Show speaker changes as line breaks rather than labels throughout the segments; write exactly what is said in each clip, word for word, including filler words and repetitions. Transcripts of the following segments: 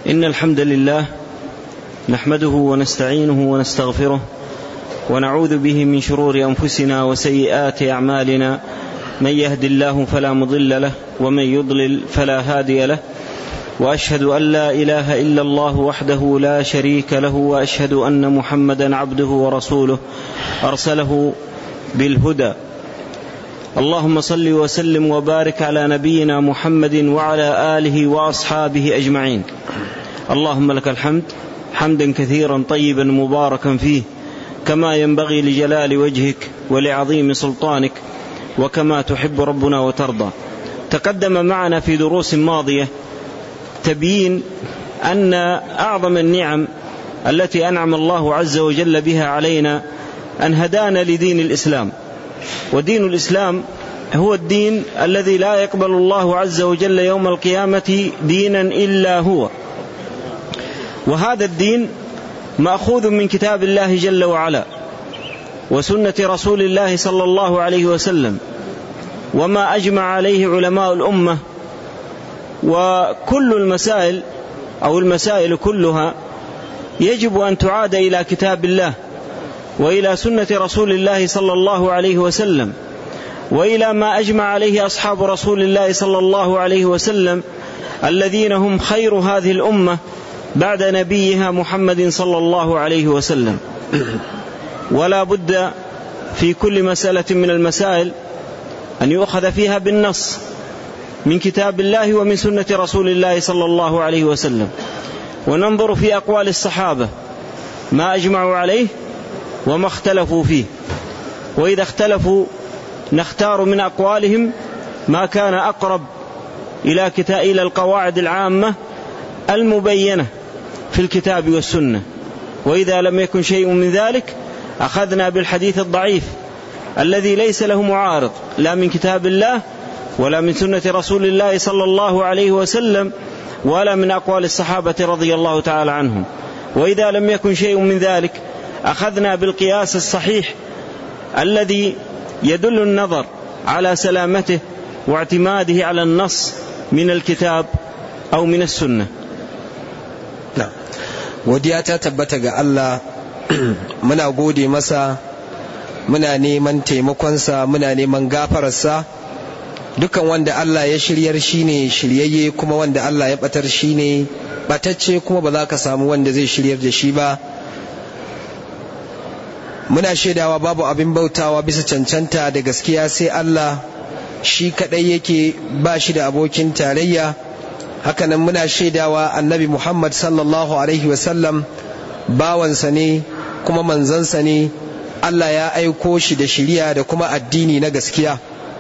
إن الحمد لله نحمده ونستعينه ونستغفره ونعوذ به من شرور أنفسنا وسيئات أعمالنا، من يهد الله فلا مضل له ومن يضلل فلا هادي له، وأشهد أن لا إله إلا الله وحده لا شريك له، وأشهد أن محمدا عبده ورسوله أرسله بالهدى. اللهم صل وسلم وبارك على نبينا محمد وعلى آله وأصحابه أجمعين. اللهم لك الحمد حمدا كثيرا طيبا مباركا فيه، كما ينبغي لجلال وجهك ولعظيم سلطانك، وكما تحب ربنا وترضى. تقدم معنا في دروس ماضية تبيين أن أعظم النعم التي أنعم الله عز وجل بها علينا أن هدانا لدين الإسلام، ودين الإسلام هو الدين الذي لا يقبل الله عز وجل يوم القيامة دينا إلا هو، وهذا الدين مأخوذ من كتاب الله جل وعلا وسنة رسول الله صلى الله عليه وسلم، وما أجمع عليه علماء الأمة. وكل المسائل أو المسائل كلها يجب أن تعاد إلى كتاب الله وإلى سنة رسول الله صلى الله عليه وسلم، وإلى ما أجمع عليه أصحاب رسول الله صلى الله عليه وسلم الذين هم خير هذه الأمة بعد نبيها محمد صلى الله عليه وسلم. ولا بد في كل مسألة من المسائل أن يؤخذ فيها بالنص من كتاب الله ومن سنة رسول الله صلى الله عليه وسلم، وننظر في أقوال الصحابة ما أجمعوا عليه وما اختلفوا فيه، وإذا اختلفوا نختار من أقوالهم ما كان أقرب إلى كتاب إلى القواعد العامة المبينة في الكتاب والسنة، وإذا لم يكن شيء من ذلك أخذنا بالحديث الضعيف الذي ليس له معارض لا من كتاب الله ولا من سنة رسول الله صلى الله عليه وسلم ولا من أقوال الصحابة رضي الله تعالى عنهم. وإذا لم يكن شيء من ذلك أخذنا بالقياس الصحيح الذي يدل النظر على سلامته واعتماده على النص من الكتاب أو من السنة.
نعم. godiya ta tabbata ga Allah, muna gode masa, muna neman taimakonsa, muna neman gafararsa. Dukan wanda Allah ya shiryar shine shiryayye, kuma wanda Allah ya batar shine batacce, kuma ba za ka samu wanda zai shiryar da shi ba. Muna shaidawa babu abin bautawa bisa cancanta da gaskiya sai Allah, shi kadai yake, ba shi da abokin tarayya. Hakanan muna shaidawa annabi Muhammad sallallahu alaihi wasallam bawansa ne kuma manzansa ne, Allah ya aiko shi da shiriya da kuma addini na gaskiya.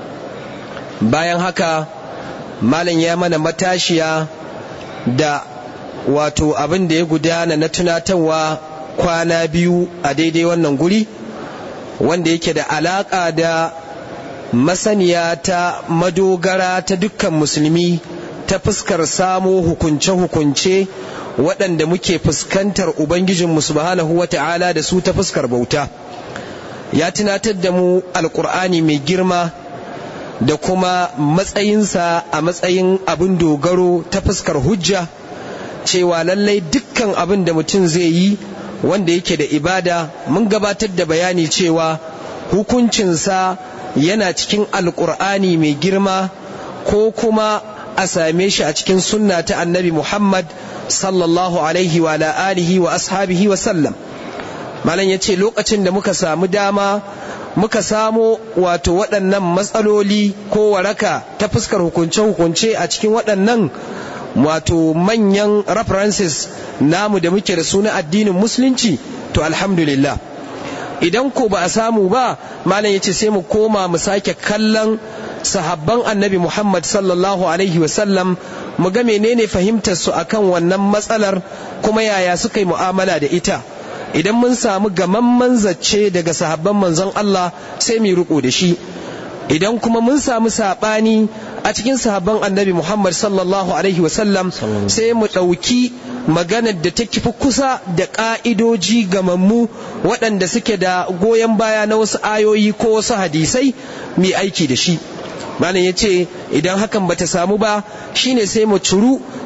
Bayan haka malam ya mana matashiya da wato abin da ya gudana na tunatarwa kwana biyu a daidai wannan guri, wanda yake da alaka da masaniya ta madogara ta dukkan musulmi ta fuskar samo hukunce-hukunce waɗanda muke fuskantar Ubangijinmu subhanahu wa ta'ala da su ta fuskar bauta. Ya tunatar da mu Alƙur'ani mai girma da kuma matsayinsa a matsayin abin dogaro ta fuskar hujja, cewa lallai dukkan abin da mutum zai yi wanda yake da ibada, mun gabatar da bayani cewa hukuncinsa yana cikin Alƙur'ani mai girma ko kuma a same shi a cikin sunna ta annabi Muhammad sallallahu alaihi wa alihi wa ashabihi wa sallam. Malam ya ce lokacin da muka samu dama muka samo wato waɗannan matsaloli ko waraka ta fuskar hukunce-hukunce a cikin waɗannan wato manyan references namu da muke da su na addinin musulunci, to alhamdulillah. Idan ko ba a samu ba, malam ya ce sai mu koma mu sake kallon sahabban annabi Muhammad sallallahu alaihi wasallam, mu ga menene fahimtar su akan wannan matsalar, kuma yaya suka yi mu'amala da ita. Idan mun samu gamamman zacce daga sahabban manzon Allah sai mu riko da shi, idan kuma mun samu sabani a cikin sahabban annabi Muhammad sallallahu alaihi wasallam sai mu ɗauki maganar da take fi kusa da ƙa'idoji gamammu waɗanda suke da goyon baya na wasu ayoyi ko wasu hadisai mai aiki da shi. Malam ya ce idan hakan bata samu ba, shine sai mu curu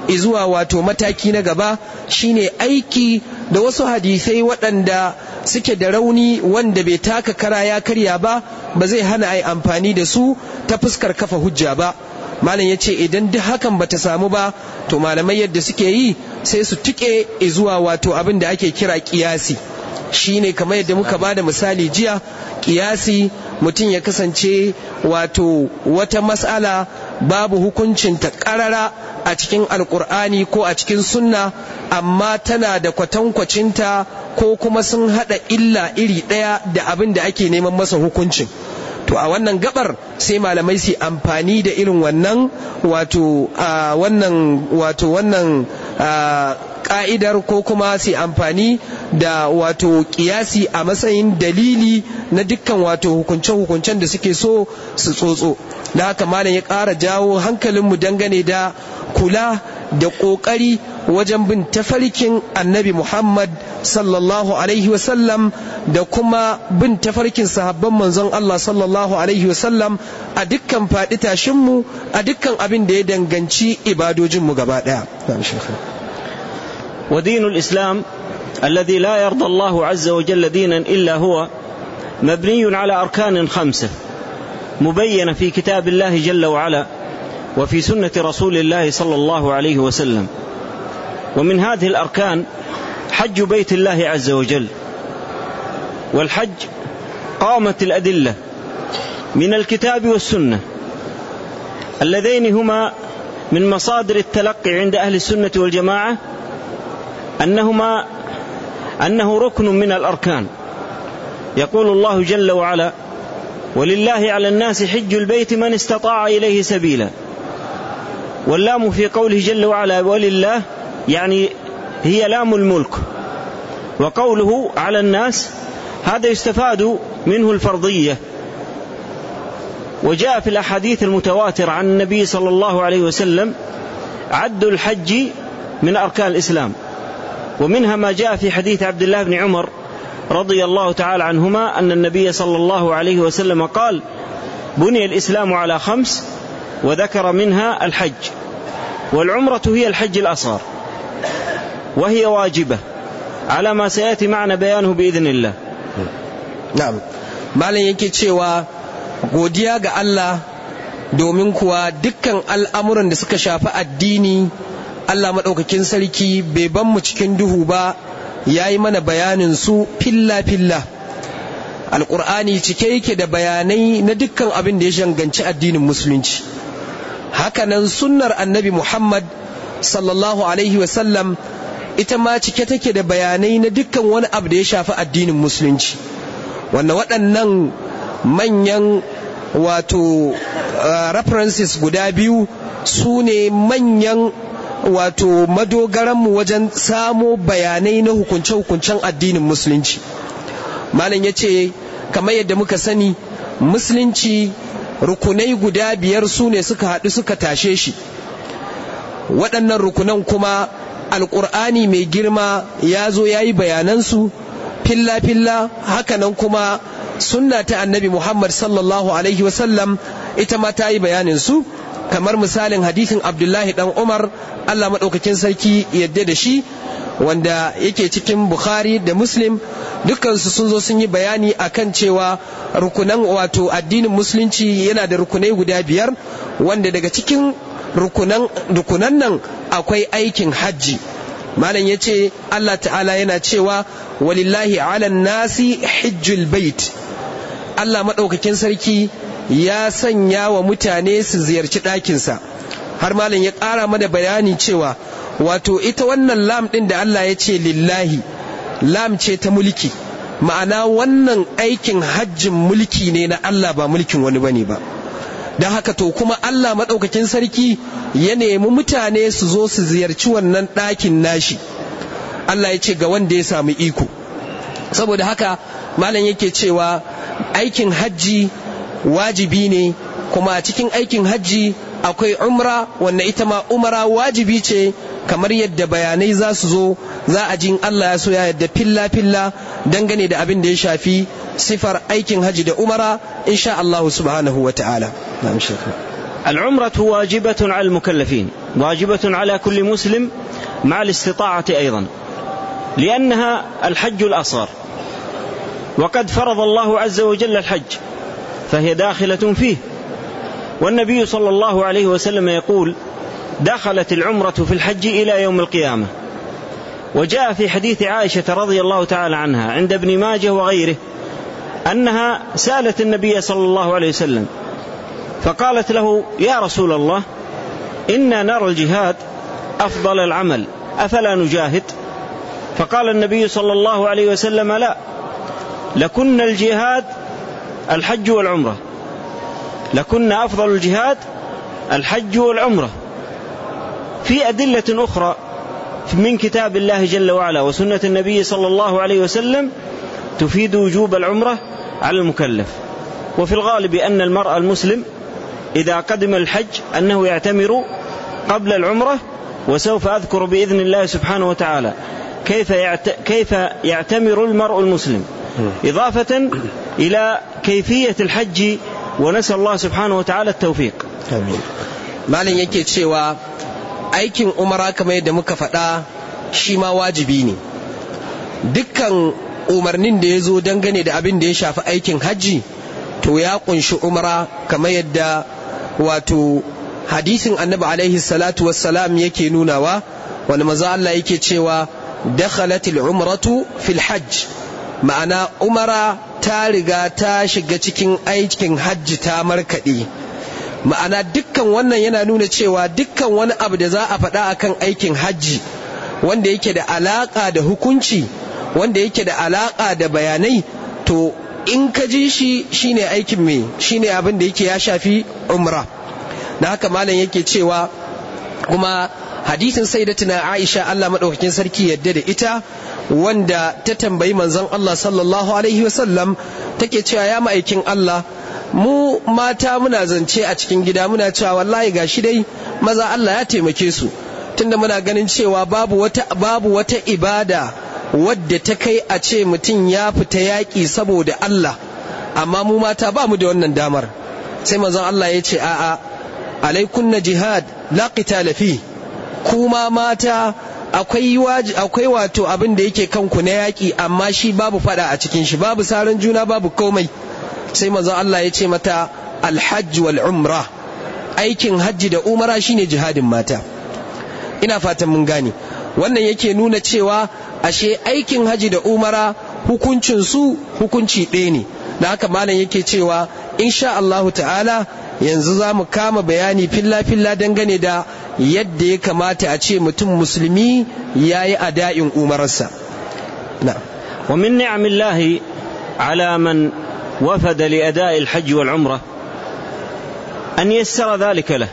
zuwa wato mataki na gaba shine aiki da wasu hadisai waɗanda suke da rauni wanda bai taka kara ya karya ba ba zai hana ai amfani da su ta fuskar kafa hujja ba. malam ya ce idan duk hakan bata samu ba to malamai yadda suke yi sai su tike zuwa wato abin da ake kira kiyasi, shine kamar yadda muka bada misali jiya. Kiyasi mutum ya kasance wato wata mas'ala babu hukuncin ta karara a cikin alkur'ani ko a cikin sunna, amma tana da kwatankwacinta ko kuma sun hada illa iri daya da abin da ake neman masa hukuncin. To a wannan gabar sai malamai su amfani da irin wannan wato a wannan wato wannan ka'idar ko kuma su amfani da wato kiyasi a matsayin dalili na dukkan wato hukunce-hukuncen da suke so su tsotso. Da haka malam ya ƙara jawo hankalinmu dangane da kula da ƙoƙari wajen bin tafarkin annabi Muhammad sallallahu alaihi wasallam da kuma bin tafarkin sahabban manzon Allah sallallahu alaihi wasallam a dukkan faɗi tashinmu, a dukkan abin da ya danganci ibadojinmu gaba ɗaya.
ودين الإسلام الذي لا يرضى الله عز وجل دينا إلا هو مبني على أركان خمسة مبينة في كتاب الله جل وعلا وفي سنة رسول الله صلى الله عليه وسلم. ومن هذه الأركان حج بيت الله عز وجل، والحج قامت الأدلة من الكتاب والسنة اللذين هما من مصادر التلقي عند أهل السنة والجماعة أنهما أنه ركن من الأركان. يقول الله جل وعلا: ولله على الناس حج البيت من استطاع إليه سبيلا. واللام في قوله جل وعلا ولله يعني هي لام الملك، وقوله على الناس هذا يستفاد منه الفرضية. وجاء في الأحاديث المتواترة عن النبي صلى الله عليه وسلم عد الحج من أركان الإسلام، ومنها ما جاء في حديث عبد الله بن عمر رضي الله تعالى عنهما أن النبي صلى الله عليه وسلم قال: بني الإسلام على خمس، وذكر منها الحج. والعمرة هي الحج الأصغر، وهي واجبة على ما سيأتي معنا بيانه بإذن الله.
نعم. malam yake cewa godiya ga Allah, domin kuwa dukkan al'amuran da suka shafi addini Allah maɗaukakin sarki bai ban mu cikin duhu ba, ya yi mana bayanin su filla-filla. Alƙur'ani cike yake da bayanai na dukkan abin da ya shanganci addinin musulunci. Hakanan sunnar annabi Muhammad sallallahu alaihi wasallam ita ma cike take da bayanai na dukkan wani abu da ya shafi addinin musulunci, wanda waɗannan manyan wato uh, references guda biyu su ne manyan wato madogaranmu wajen samo bayanai na hukunce-hukuncen addinin musulunci. Malam ya ce kamar yadda muka sani, musulunci rukunai guda biyar su ne suka haɗu suka tashe shi. Waɗannan rukunan kuma alƙur'ani mai girma ya zo ya yi bayanansu filla-filla, hakanan kuma sunna ta annabi Muhammad sallallahu alaihi wasallam ita ma ta yi bayaninsu, kamar misalin hadisin Abdullahi dan Umar Allah maɗaukakin sarki yadda da shi, wanda yake cikin Bukhari da Muslim. Dukkansu sun zo sun yi bayani akan cewa rukunan wato addinin musulunci yana da rukunai guda biyar, wanda daga cikin rukunan rukunan nan akwai aikin hajji. Malam ya ce Allah ta'ala yana cewa walillahi ala nasi hijjul bait. Allah maɗaukakin sarki ya sanya wa mutane su ziyarci ɗakinsa. Har malam ya ƙara mana bayani cewa wato ita wannan lam ɗin da Allah ya ce lillahi, lam ce ta mulki, ma'ana wannan aikin hajjin mulki ne na Allah, ba mulkin wani bane ba. Don haka to kuma Allah maɗaukakin sarki ya nemi mutane su zo su ziyarci wannan ɗakin nashi. Allah ya ce ga wanda ya samu iko. Saboda haka malam yake cewa aikin hajji wajibi ne, kuma a cikin aikin hajji akwai umra, wanda ita ma umra wajibi ce, kamar yadda bayanai za su zo, za a jin Allah ya so ya yadda filla-filla dangane da abin da ya shafi sifar aikin hajji da umara insha Allah subhanahu wa ta'ala.
العمرة واجبة على المكلفين واجبة على كل مسلم مع الاستطاعة أيضا، لأنها الحج الأصغر، وقد فرض الله عز وجل الحج فهي داخلة فيه. والنبي صلى الله عليه وسلم يقول: دخلت العمرة في الحج إلى يوم القيامة. وجاء في حديث عائشة رضي الله تعالى عنها عند ابن ماجه وغيره أنها سألت النبي صلى الله عليه وسلم فقالت له: يا رسول الله، إنا نرى الجهاد أفضل العمل، أفلا نجاهد؟ فقال النبي صلى الله عليه وسلم: لا، لكن الجهاد الحج والعمرة، لكن أفضل الجهاد الحج والعمرة. في أدلة أخرى من كتاب الله جل وعلا وسنة النبي صلى الله عليه وسلم تفيد وجوب العمرة على المكلف. وفي الغالب أن المرء المسلم إذا قدم الحج أنه يعتمر قبل العمرة، وسوف أذكر بإذن الله سبحانه وتعالى كيف كيف يعتمر المرء المسلم، إضافة إلى كيفية الحج، ونسأل الله سبحانه وتعالى التوفيق.
آمين. malin yake cewa aikin umara kamar yadda muka faɗa shi ma wajibi ne. Dukkan umarnin da ya zo dangane da abin da ya shafi aikin hajji to ya kunshi umara, kamar yadda wato hadisin annabi alaihi salatu wassalam yake nunawa, wani maza Allah yake cewa dakhalatil umratu fil hajj, ma'ana umara ta riga ta shiga cikin aikin hajji ta markaɗe. Ma'ana dukkan wannan yana nuna cewa dukkan wani abu da za a faɗa akan aikin hajji wanda yake da alaƙa da hukunci, wanda yake da alaƙa da bayanai, to in ka ji shi shine aikin me, shine abin da yake ya shafi umra. Da haka malam yake cewa, kuma hadisin sayyidatina Aisha Allah madaukakin sarki yadda da ita, wanda ta tambayi manzon Allah sallallahu alaihi wasallam take cewa: ya ma'aikin Allah, mu mata muna zance a cikin gida muna cewa wallahi gashi dai maza Allah ya taimake su, tunda muna ganin cewa babu wata babu wata ibada wadda ta kai a ce mutum ya fita yaƙi saboda Allah, amma mu mata ba mu da wannan damar. Sai manzon Allah ya ce: a'a, alaikunna jihad la qitala fi, kuma mata akwai akwai wato abin da yake kanku na yaƙi, amma shi babu fada a cikin shi, babu saran juna, babu komai. Sai manzon Allah ya ce mata: alhajj wal umra, aikin hajji da umara shine jihadin mata. Ina fatan mun gane. Wannan yake nuna cewa ashe aikin hajji da umara hukuncin su hukunci ɗaya ne. Da haka malam yake cewa insha Allahu ta'ala yanzu za mu kama bayani filla-filla dangane da yadda ya kamata a ce mutum musulmi ya yi ada'in umararsa.
wa min ni'amillahi ala man وفد لأداء الحج والعمرة أن يسر ذلك له.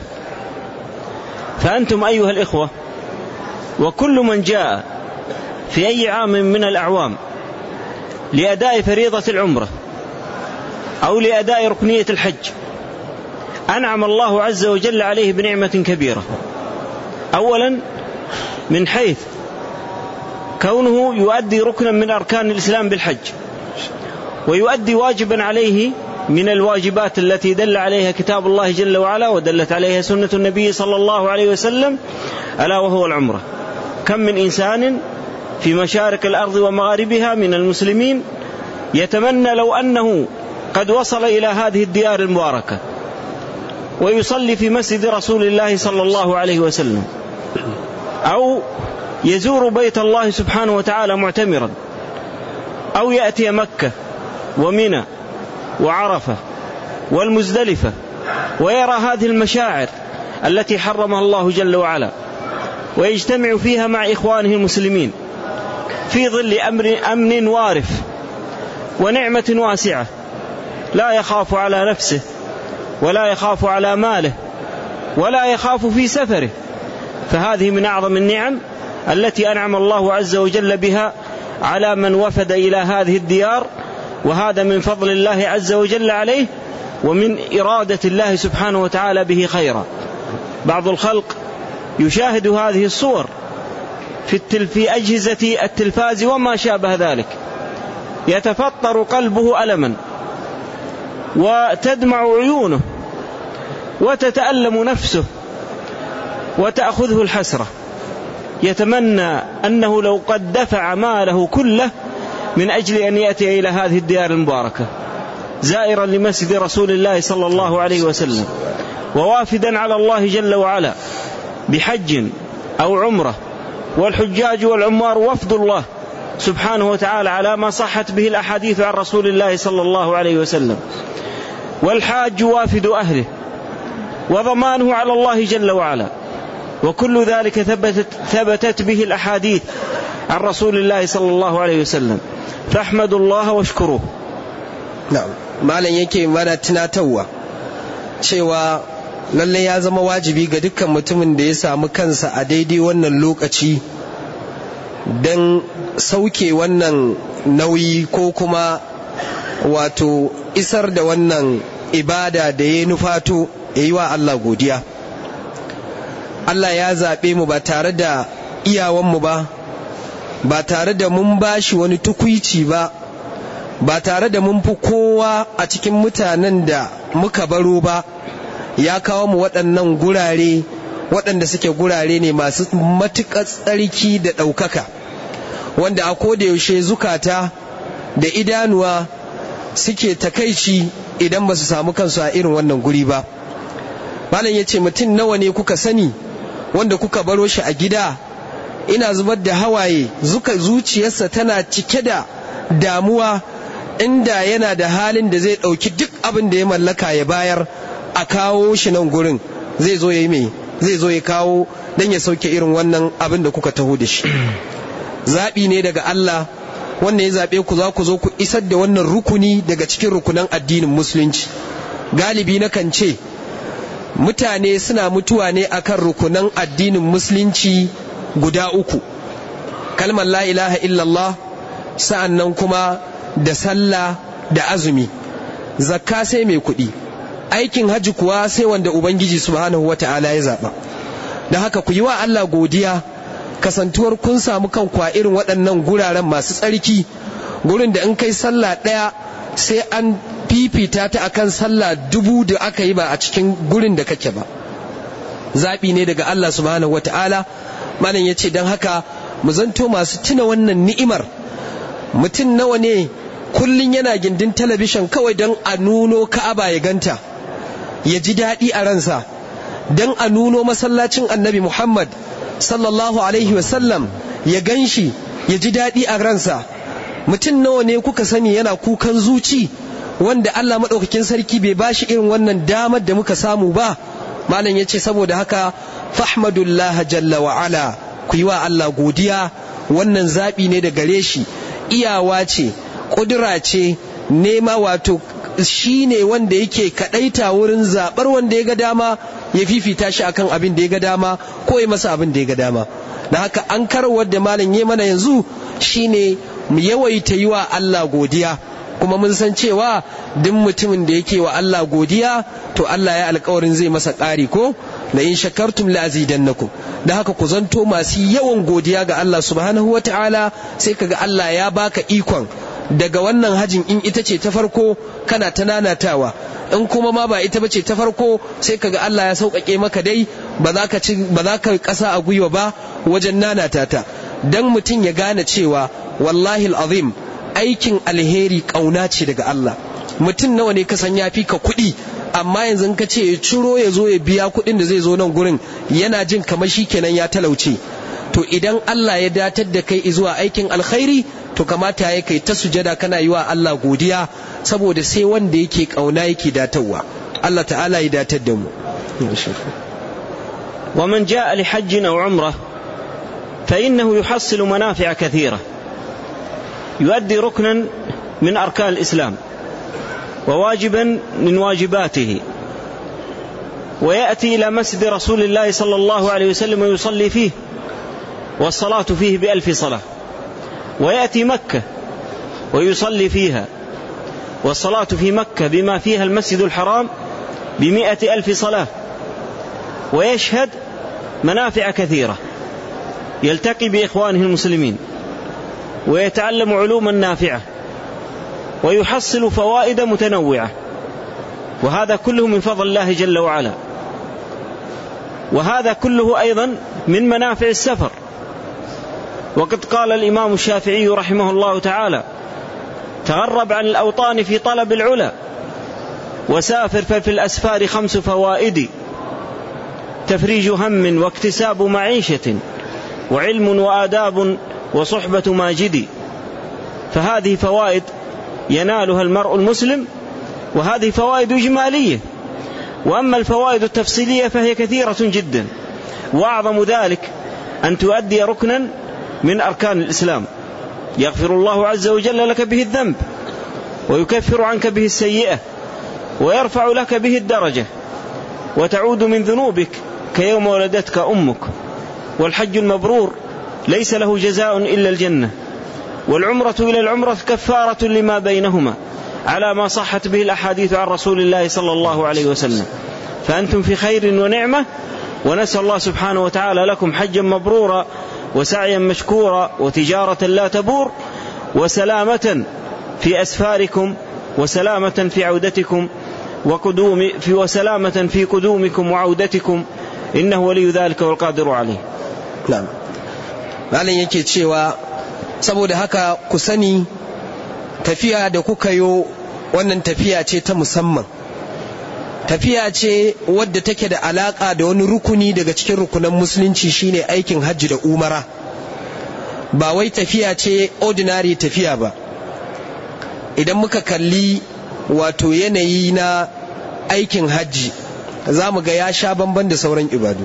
فأنتم أيها الإخوة وكل من جاء في أي عام من الأعوام لأداء فريضة العمرة أو لأداء ركنية الحج أنعم الله عز وجل عليه بنعمة كبيرة. أولا من حيث كونه يؤدي ركنا من أركان الإسلام بالحج، ويؤدي واجبا عليه من الواجبات التي دل عليها كتاب الله جل وعلا ودلت عليها سنة النبي صلى الله عليه وسلم، ألا وهو العمرة. كم من إنسان في مشارق الأرض ومغاربها من المسلمين يتمنى لو أنه قد وصل إلى هذه الديار المباركة ويصلي في مسجد رسول الله صلى الله عليه وسلم، أو يزور بيت الله سبحانه وتعالى معتمرا، أو يأتي مكة ومنى وعرفة والمزدلفة ويرى هذه المشاعر التي حرمها الله جل وعلا، ويجتمع فيها مع إخوانه المسلمين في ظل أمر أمن وارف ونعمة واسعة، لا يخاف على نفسه ولا يخاف على ماله ولا يخاف في سفره. فهذه من أعظم النعم التي أنعم الله عز وجل بها على من وفد إلى هذه الديار، وهذا من فضل الله عز وجل عليه ومن إرادة الله سبحانه وتعالى به خيرا. بعض الخلق يشاهد هذه الصور في, التل في أجهزة التلفاز وما شابه ذلك، يتفطر قلبه ألما وتدمع عيونه وتتألم نفسه وتأخذه الحسرة، يتمنى أنه لو قد دفع ماله كله من أجل أن يأتي إلى هذه الديار المباركة زائرا لمسجد رسول الله صلى الله عليه وسلم، ووافدا على الله جل وعلا بحج أو عمرة. والحجاج والعمار وفد الله سبحانه وتعالى على ما صحت به الأحاديث عن رسول الله صلى الله عليه وسلم، والحاج وافد أهله وضمانه على الله جل وعلا، وكل ذلك ثبتت, ثبتت به الأحاديث عن رسول الله صلى الله عليه وسلم، فاحمدوا الله واشكروه.
نعم. malam yake mana tunatarwa cewa lalle ya zama wajibi ga dukkan mutumin da ya samu kansa a daidai wannan lokaci don sauke wannan nauyi ko kuma wato isar da wannan ibada da ya nufato ya yi wa Allah godiya. Allah ya zaɓe mu ba tare da iyawanmu ba, ba tare da mun bashi wani tukuici ba, ba tare da mun fi kowa a cikin mutanen da muka baro ba. Ya kawo mu waɗannan gurare waɗanda suke gurare ne masu matuƙar tsarki da ɗaukaka, wanda a koda yaushe zukata da idanuwa suke takaici idan ba su samu kansu a irin wannan guri ba. Malam ya ce, mutum nawa ne kuka sani wanda kuka baro shi a gida ina zubar da hawaye, zuka zuciyarsa tana cike da damuwa, inda yana da halin da zai ɗauki duk abin da ya mallaka ya bayar a kawo shi nan gurin, zai zo ya yi mai zai zo ya kawo don ya sauke irin wannan abin da kuka taho da shi. Zaɓi ne daga Allah wanda ya zaɓe ku, za ku zo ku isar da wannan rukuni daga cikin rukunan addinin musulunci. Galibi na kan ce mutane suna mutuwa ne akan rukunan addinin musulunci guda uku: kalmar la ilaha illallah, sa'an nan kuma da sallah da azumi. Zakka sai mai kuɗi, aikin hajji kuwa sai wanda Ubangiji subhanahu wata'ala ya zaɓa. Da haka ku yi wa Allah godiya kasantuwar kun samu kanku a irin waɗannan guraren masu tsarki, gurin da in kai sallah ɗaya sai an fifita ta akan sallah dubu da aka yi ba a cikin gurin da kake ba. Zaɓi ne daga Allah subhanahu wata'ala. Malam ya ce don haka mu zanto masu tuna wannan ni'imar. Mutum nawa ne kullum yana gindin talabishin kawai don a nuno Ka'aba ya ganta, ya ji daɗi a ransa, don a nuno masallacin Annabi Muhammad sallallahu alaihi wasallam ya ganshi ya ji daɗi a ransa. Mutum nawa ne kuka sani yana kukan zuci wanda Allah maɗaukakin sarki bai bashi irin wannan damar da muka samu ba. Malam ya ce saboda haka fahmadullah jalla wa ala, ku yi wa Allah godiya. Wannan zaɓi ne da gare shi, iyawa ce, ƙudura ce, nema, wato shi ne wanda yake kaɗaita wurin zaɓar wanda ya ga dama ya fifita shi akan abin da ya ga dama ko ya masa abin da ya ga dama. Da haka an karawar da malam ya mana yanzu shine mu yawaita yi wa Allah godiya, kuma mun san cewa duk mutumin da yake wa Allah godiya to Allah ya alƙawarin zai masa ƙari, ko la in shakartum la azidannakum. Da haka ku zanto masu yawan godiya ga Allah subhanahu wataala, sai kaga Allah ya baka ikon daga wannan hajin, in ita ce ta farko kana ta nanatawa, in kuma ma ba ita bace ta farko sai kaga Allah ya sauƙaƙe maka dai ba za ka ci ba za ka ƙasa a gwiwa ba wajen nanata ta, dan mutum ya gane cewa wallahi alazim aikin alheri ƙauna ce daga Allah. Mutum nawa ne ka san ya fi ka kuɗi, amma yanzu ka ce ya ciro ya zo ya biya kuɗin da zai zo nan gurin yana jin kamar shi kenan ya talauce. To idan Allah ya datar da kai zuwa aikin alkhairi, to kamata ya kai ta sujada kana yi wa Allah godiya, saboda sai wanda yake kauna yake datarwa. Allah ta'ala ya datar da mu.
ومن جاء لحج أو عمرة فإنه يحصل منافع كثيرة، يؤدي ركنا من أركان الإسلام وواجبا من واجباته، ويأتي إلى مسجد رسول الله صلى الله عليه وسلم ويصلي فيه، والصلاة فيه بألف صلاة. ويأتي مكة ويصلي فيها، والصلاة في مكة بما فيها المسجد الحرام بمئة ألف صلاة. ويشهد منافع كثيرة، يلتقي بإخوانه المسلمين ويتعلم علوما نافعة ويحصل فوائد متنوعة، وهذا كله من فضل الله جل وعلا. وهذا كله أيضا من منافع السفر. وقد قال الإمام الشافعي رحمه الله تعالى: تغرب عن الأوطان في طلب العلا، وسافر ففي الأسفار خمس فوائد: تفريج هم واكتساب معيشة، وعلم وآداب وصحبة ماجد. فهذه فوائد ينالها المرء المسلم، وهذه فوائد إجمالية. وأما الفوائد التفصيلية فهي كثيرة جدا، وأعظم ذلك أن تؤدي ركنا من أركان الإسلام يغفر الله عز وجل لك به الذنب، ويكفر عنك به السيئة، ويرفع لك به الدرجة، وتعود من ذنوبك كيوم ولدتك أمك. والحج المبرور ليس له جزاء إلا الجنة، والعمرة إلى العمرة كفارة لما بينهما، على ما صحت به الأحاديث عن رسول الله صلى الله عليه وسلم. فأنتم في خير ونعمة، ونسأل الله سبحانه وتعالى لكم حجا مبرورا، وسعيا مشكورا، وتجارة لا تبور، وسلامة في أسفاركم، وسلامة في عودتكم وقدوم في وسلامة في قدومكم وعودتكم، إنه ولي ذلك والقادر عليه.
نعم. malam yake cewa saboda haka ku sani tafiya da kuka yo wannan tafiya ce ta musamman, tafiya ce wadda take da alaka da wani rukuni daga cikin rukunan musulunci, shine aikin hajji da umara. Ba wai tafiya ce ordinary tafiya ba. Idan muka kalli wato yanayi na aikin hajji za mu ga ya sha bamban da sauran ibadu.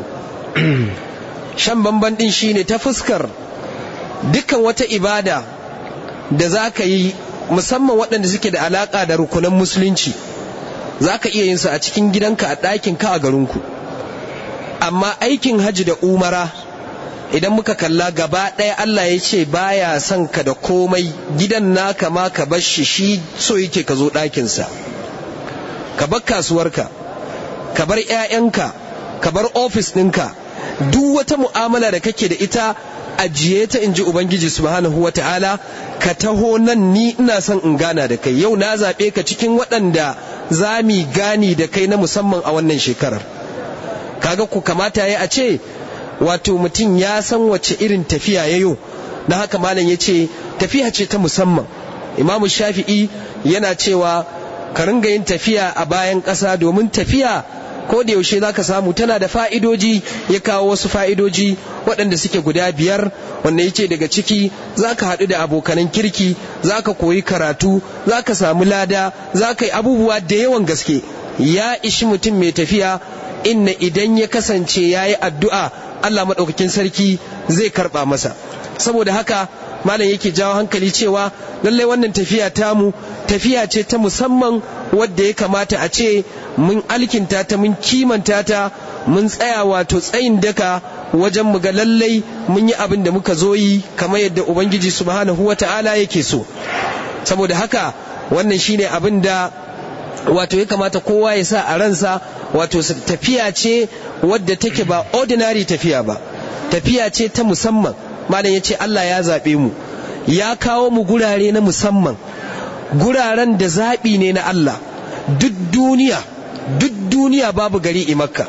Shan bamban din shine ta fuskar dukkan wata ibada da za ka yi, musamman waɗanda suke da alaƙa da rukunan musulunci, za ka iya yin su a cikin gidanka, a ɗakinka, a garinku. Amma aikin hajji da umara idan muka kalla gaba ɗaya, Allah ya ce baya son ka da komai, gidan naka ma ka bar shi, shi so yake ka zo ɗakinsa, ka bar kasuwarka, ka bar 'ya'yanka, ka bar ofis ɗinka, duk wata mu'amala da kake da ita ajiye ta, inji Ubangiji subhanahu wa ta'ala, ka taho nan, ni ina son in gana da kai. Yau na zaɓe ka cikin waɗanda za mu gani da kai na musamman a wannan shekarar. Kaga ku kamata ya a ce wato mutum ya san wace irin tafiya ya yo. Na haka malam ya ce tafiya ce ta musamman. Imamu Shafi'i yana cewa ka ringa yin tafiya a bayan ƙasa, domin tafiya ko da yaushe zaka samu tana da fa'idoji. Ya kawo wasu fa'idoji waɗanda suke guda biyar, wanda yace daga ciki zaka haɗu da abokanan kirki, zaka koyi karatu, zaka samu lada, zaka yi abubuwa da yawan gaske. Ya ishi mutum mai tafiya inna idan ya kasance yayi addu'a, Allah madaukakin sarki zai karba masa. Saboda haka malam yake jawo hankali cewa lallai wannan tafiya tamu tafiya ce ta musamman, wadda ya kamata a ce mun alkinta ta, mun kimanta ta, mun tsaya wato tsayin daka wajen mu ga lallai mun yi abin da muka zo yi kamar yadda Ubangiji subhanahu wata'ala yake so. Saboda haka wannan shine abin da wato ya kamata kowa ya sa a ransa, wato tafiya ce wadda take ba ordinary tafiya ba, tafiya ce ta musamman. Malam ya ce Allah ya zaɓe mu, ya kawo mu gurare na musamman, guraren da zaɓi ne na Allah. Duk duniya duk duniya babu gari i Makka,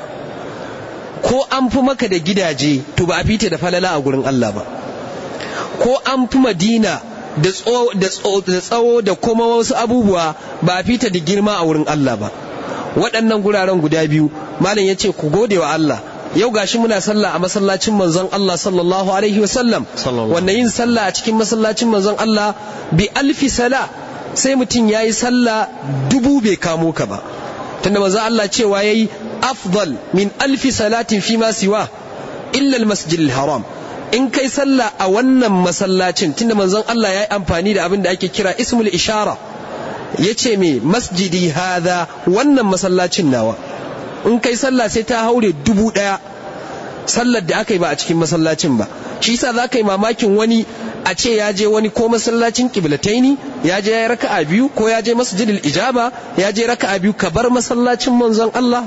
ko an fi maka da gidaje to ba a fita da falala a gurin Allah ba. Ko an fi Madina da tsawo da kuma wasu abubuwa, ba a fita da girma a wurin Allah ba. Waɗannan guraren guda biyu malam ya ce ku gode wa Allah. Yau gashi muna sallah a masallacin manzon Allah sallallahu alaihi wasallam, wannan yin sallah a cikin masallacin manzon Allah bi alfi sala, sai mutum yayi sallah dubu bai kamo ka ba. Tunda manzon Allah cewa yayi afdal min alfi salatin fi ma siwa illa al-masjidil haram. In kai sallah a wannan masallacin, tunda manzon Allah yayi amfani da abin da ake kira ismul ishara, yace me masjidi hadha, wannan masallacin nawa, in kai sallah sai ta haure dubu daya sallar da aka yi ba a cikin masallacin ba. Shi yasa za ka yi mamakin wani a ce ya je wani ko masallacin kiblataini, ya je ya yi raka'a biyu, ko ya je masjidil ijaba ya je raka'a biyu, ka bar masallacin manzon Allah,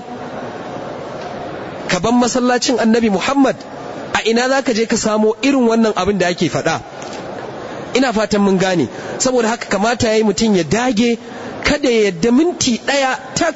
ka bar masallacin annabi Muhammad. A ina za ka je ka samo irin wannan abin da ake faɗa? Ina fatan mun gane. Saboda haka kamata ya yi mutum ya dage, kada ya yadda minti ɗaya tak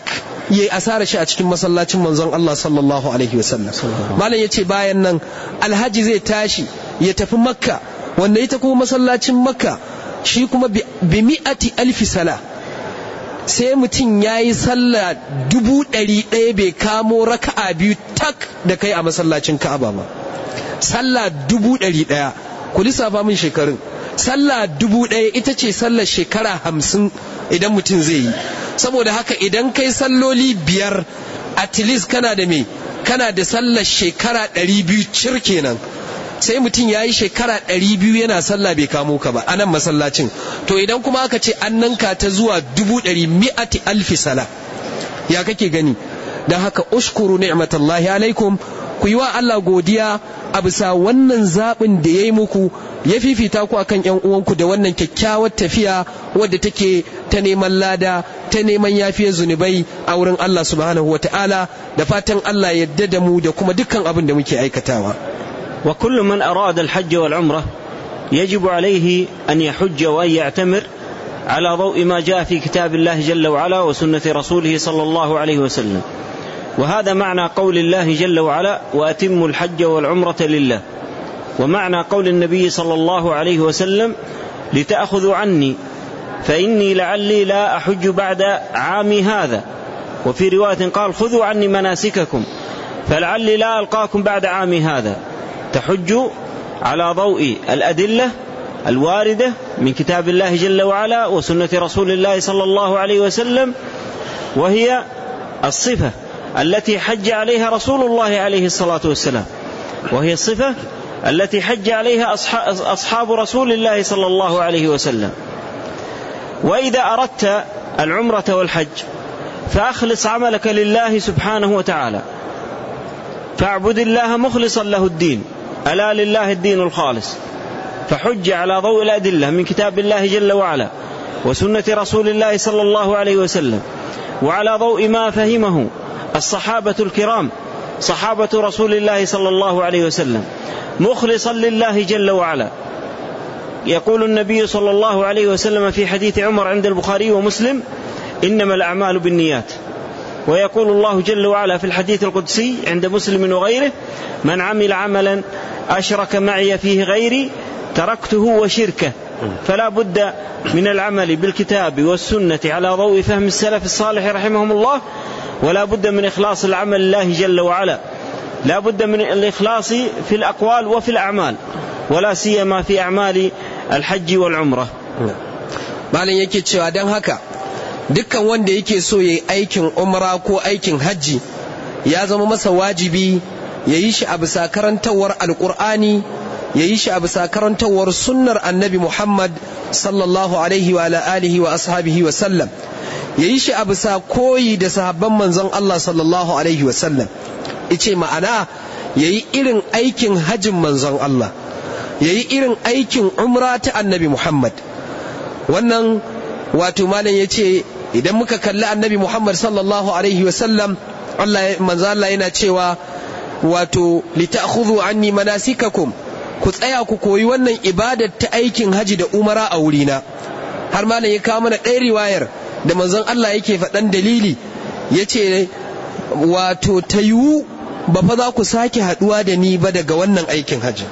yayi asara shi a cikin masallacin manzon Allah sallallahu alaihi wasallam. Malam yace bayan nan alhaji zai tashi ya tafi Makka, wanda ita kuma masallacin Makka shi kuma bi mi'ati alfi sala, sai mutum yayi sallah dubu ɗari ɗaya bai kamo raka'a biyu tak da kai a masallacin Ka'aba ba. Sallah dubu ɗari ɗaya, ku lissafa min shekarun. Sallah dubu ɗaya ita ce sallar shekara hamsin idan mutum zai yi. Saboda haka idan kai salloli biyar, at least kana da me, kana da sallar shekara ɗari biyu cir kenan. Sai mutum ya yi shekara ɗari biyu yana sallah bai kamo ka ba a nan masallacin. To idan kuma aka ce an nanka ta zuwa dubu ɗari mi'ati alfi sala, ya kake gani? Don haka ushkuru ni'matallahi alaikum, ku yi wa Allah godiya a bisa wannan zaɓin da ya yi muku, ya fifita ku akan ƴan uwanku da wannan kyakkyawar tafiya wadda take ta neman lada, ta neman yafiyar zunubai a wurin Allah subhanahu wa ta'ala, da fatan Allah ya yarda da mu da kuma dukkan abin da muke aikatawa.
وكل من أراد الحج والعمرة يجب عليه أن يحج وأن يعتمر على ضوء ما جاء في كتاب الله جل وعلا وسنة رسوله صلى الله عليه وسلم. وهذا معنى قول الله جل وعلا: وأتموا الحج والعمرة لله. ومعنى قول النبي صلى الله عليه وسلم: لتأخذوا عني فإني لعلي لا أحج بعد عامي هذا. وفي رواية قال: خذوا عني مناسككم فلعلي لا ألقاكم بعد عامي هذا. تحج على ضوء الأدلة الواردة من كتاب الله جل وعلا وسنة رسول الله صلى الله عليه وسلم، وهي الصفة التي حج عليها رسول الله عليه الصلاة والسلام، وهي الصفة التي حج عليها أصحاب رسول الله صلى الله عليه وسلم. وإذا أردت العمرة والحج فأخلص عملك لله سبحانه وتعالى، فاعبد الله مخلصا له الدين، ألا لله الدين الخالص. فحج على ضوء الأدلة من كتاب الله جل وعلا وسنة رسول الله صلى الله عليه وسلم، وعلى ضوء ما فهمه الصحابة الكرام صحابة رسول الله صلى الله عليه وسلم، مخلصا لله جل وعلا. يقول النبي صلى الله عليه وسلم في حديث عمر عند البخاري ومسلم: إنما الأعمال بالنيات. ويقول الله جل وعلا في الحديث القدسي عند مسلم وغيره: من عمل عملا أشرك معي فيه غيري تركته وشركه. فلا بد من العمل بالكتاب والسنة على ضوء فهم السلف الصالح رحمهم الله، ولا بد من إخلاص العمل لله جل وعلا، لا بد من الإخلاص في الأقوال وفي الأعمال، ولا سيما في أعمال الحج والعمرة.
malam yake cewa dan haka dukkan wanda yake so yayi aikin umra ko aikin hajji ya zama masa wajibi ya yi shi a bisa karantawar alqur'ani, ya yi shi a bisa karantawar sunnar annabi Muhammad sallallahu alaihi wa ala alihi wa ashabihi wa sallam, ya yi shi a bisa koyi da sahabban manzon Allah sallallahu alaihi wa sallam. Ice ma'ana ya yi irin aikin hajjin manzon Allah, ya yi irin aikin umra ta annabi Muhammad. Wannan wato malam ya ce idan muka kalli annabi Muhammad sallallahu alaihi wa sallam, Allah manzon Allah yana cewa wato lita'khudhu anni manasikakum, ku tsaya ku koyi wannan ibadar ta aikin haji da umara a wurina. Har malam ya kawo mana ɗaya riwayar da manzon Allah yake faɗan dalili, yace wato ta yiwu ba fa za ku sake haɗuwa da ni ba daga wannan aikin haji.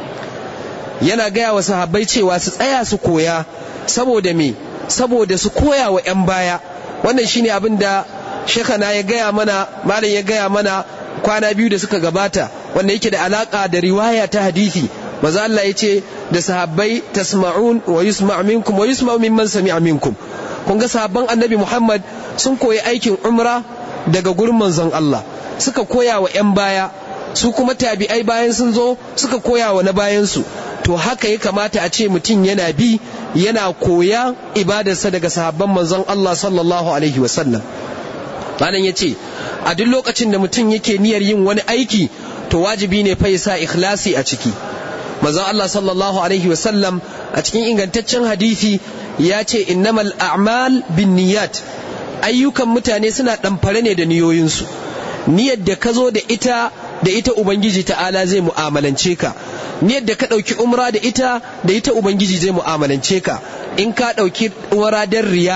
Yana gaya wa sahabbai cewa su tsaya su koya, saboda me? Saboda su koya wa 'yan baya. Wannan shine abin da shekana ya gaya mana, malam ya gaya mana kwana biyu da suka gabata, wanda yake da alaka da riwaya ta hadisi. Maza Allah ya ce da sahabbai: tasma'un wa yusma' minkum wa yusma' mimman sami'a minkum. Kun ga sahabban annabi Muhammad sun koyi aikin umra daga gurin manzon Allah, suka koya wa 'yan baya, su kuma tabi'ai bayan sun zo suka koya wa na bayansu. To haka ya kamata a ce mutum yana bi, yana koya ibadarsa daga sahabban manzon Allah sallallahu alaihi wasallam. Malam ya ce a duk lokacin da mutum yake niyyar yin wani aiki, to wajibi ne fa ya sa ikhlasi a ciki. Manzon Allah sallallahu alaihi wasallam a cikin ingantaccen hadisi ya ce innamal a'mal binniyat, ayyukan mutane suna ɗamfare ne da niyoyinsu. Niyyar da ka zo da ita da ita Ubangiji ta'ala zai mu'amalance ka, niyyar da ka ɗauki umra da ita da ita Ubangiji zai mu'amalance ka. In ka ɗauki umra don riya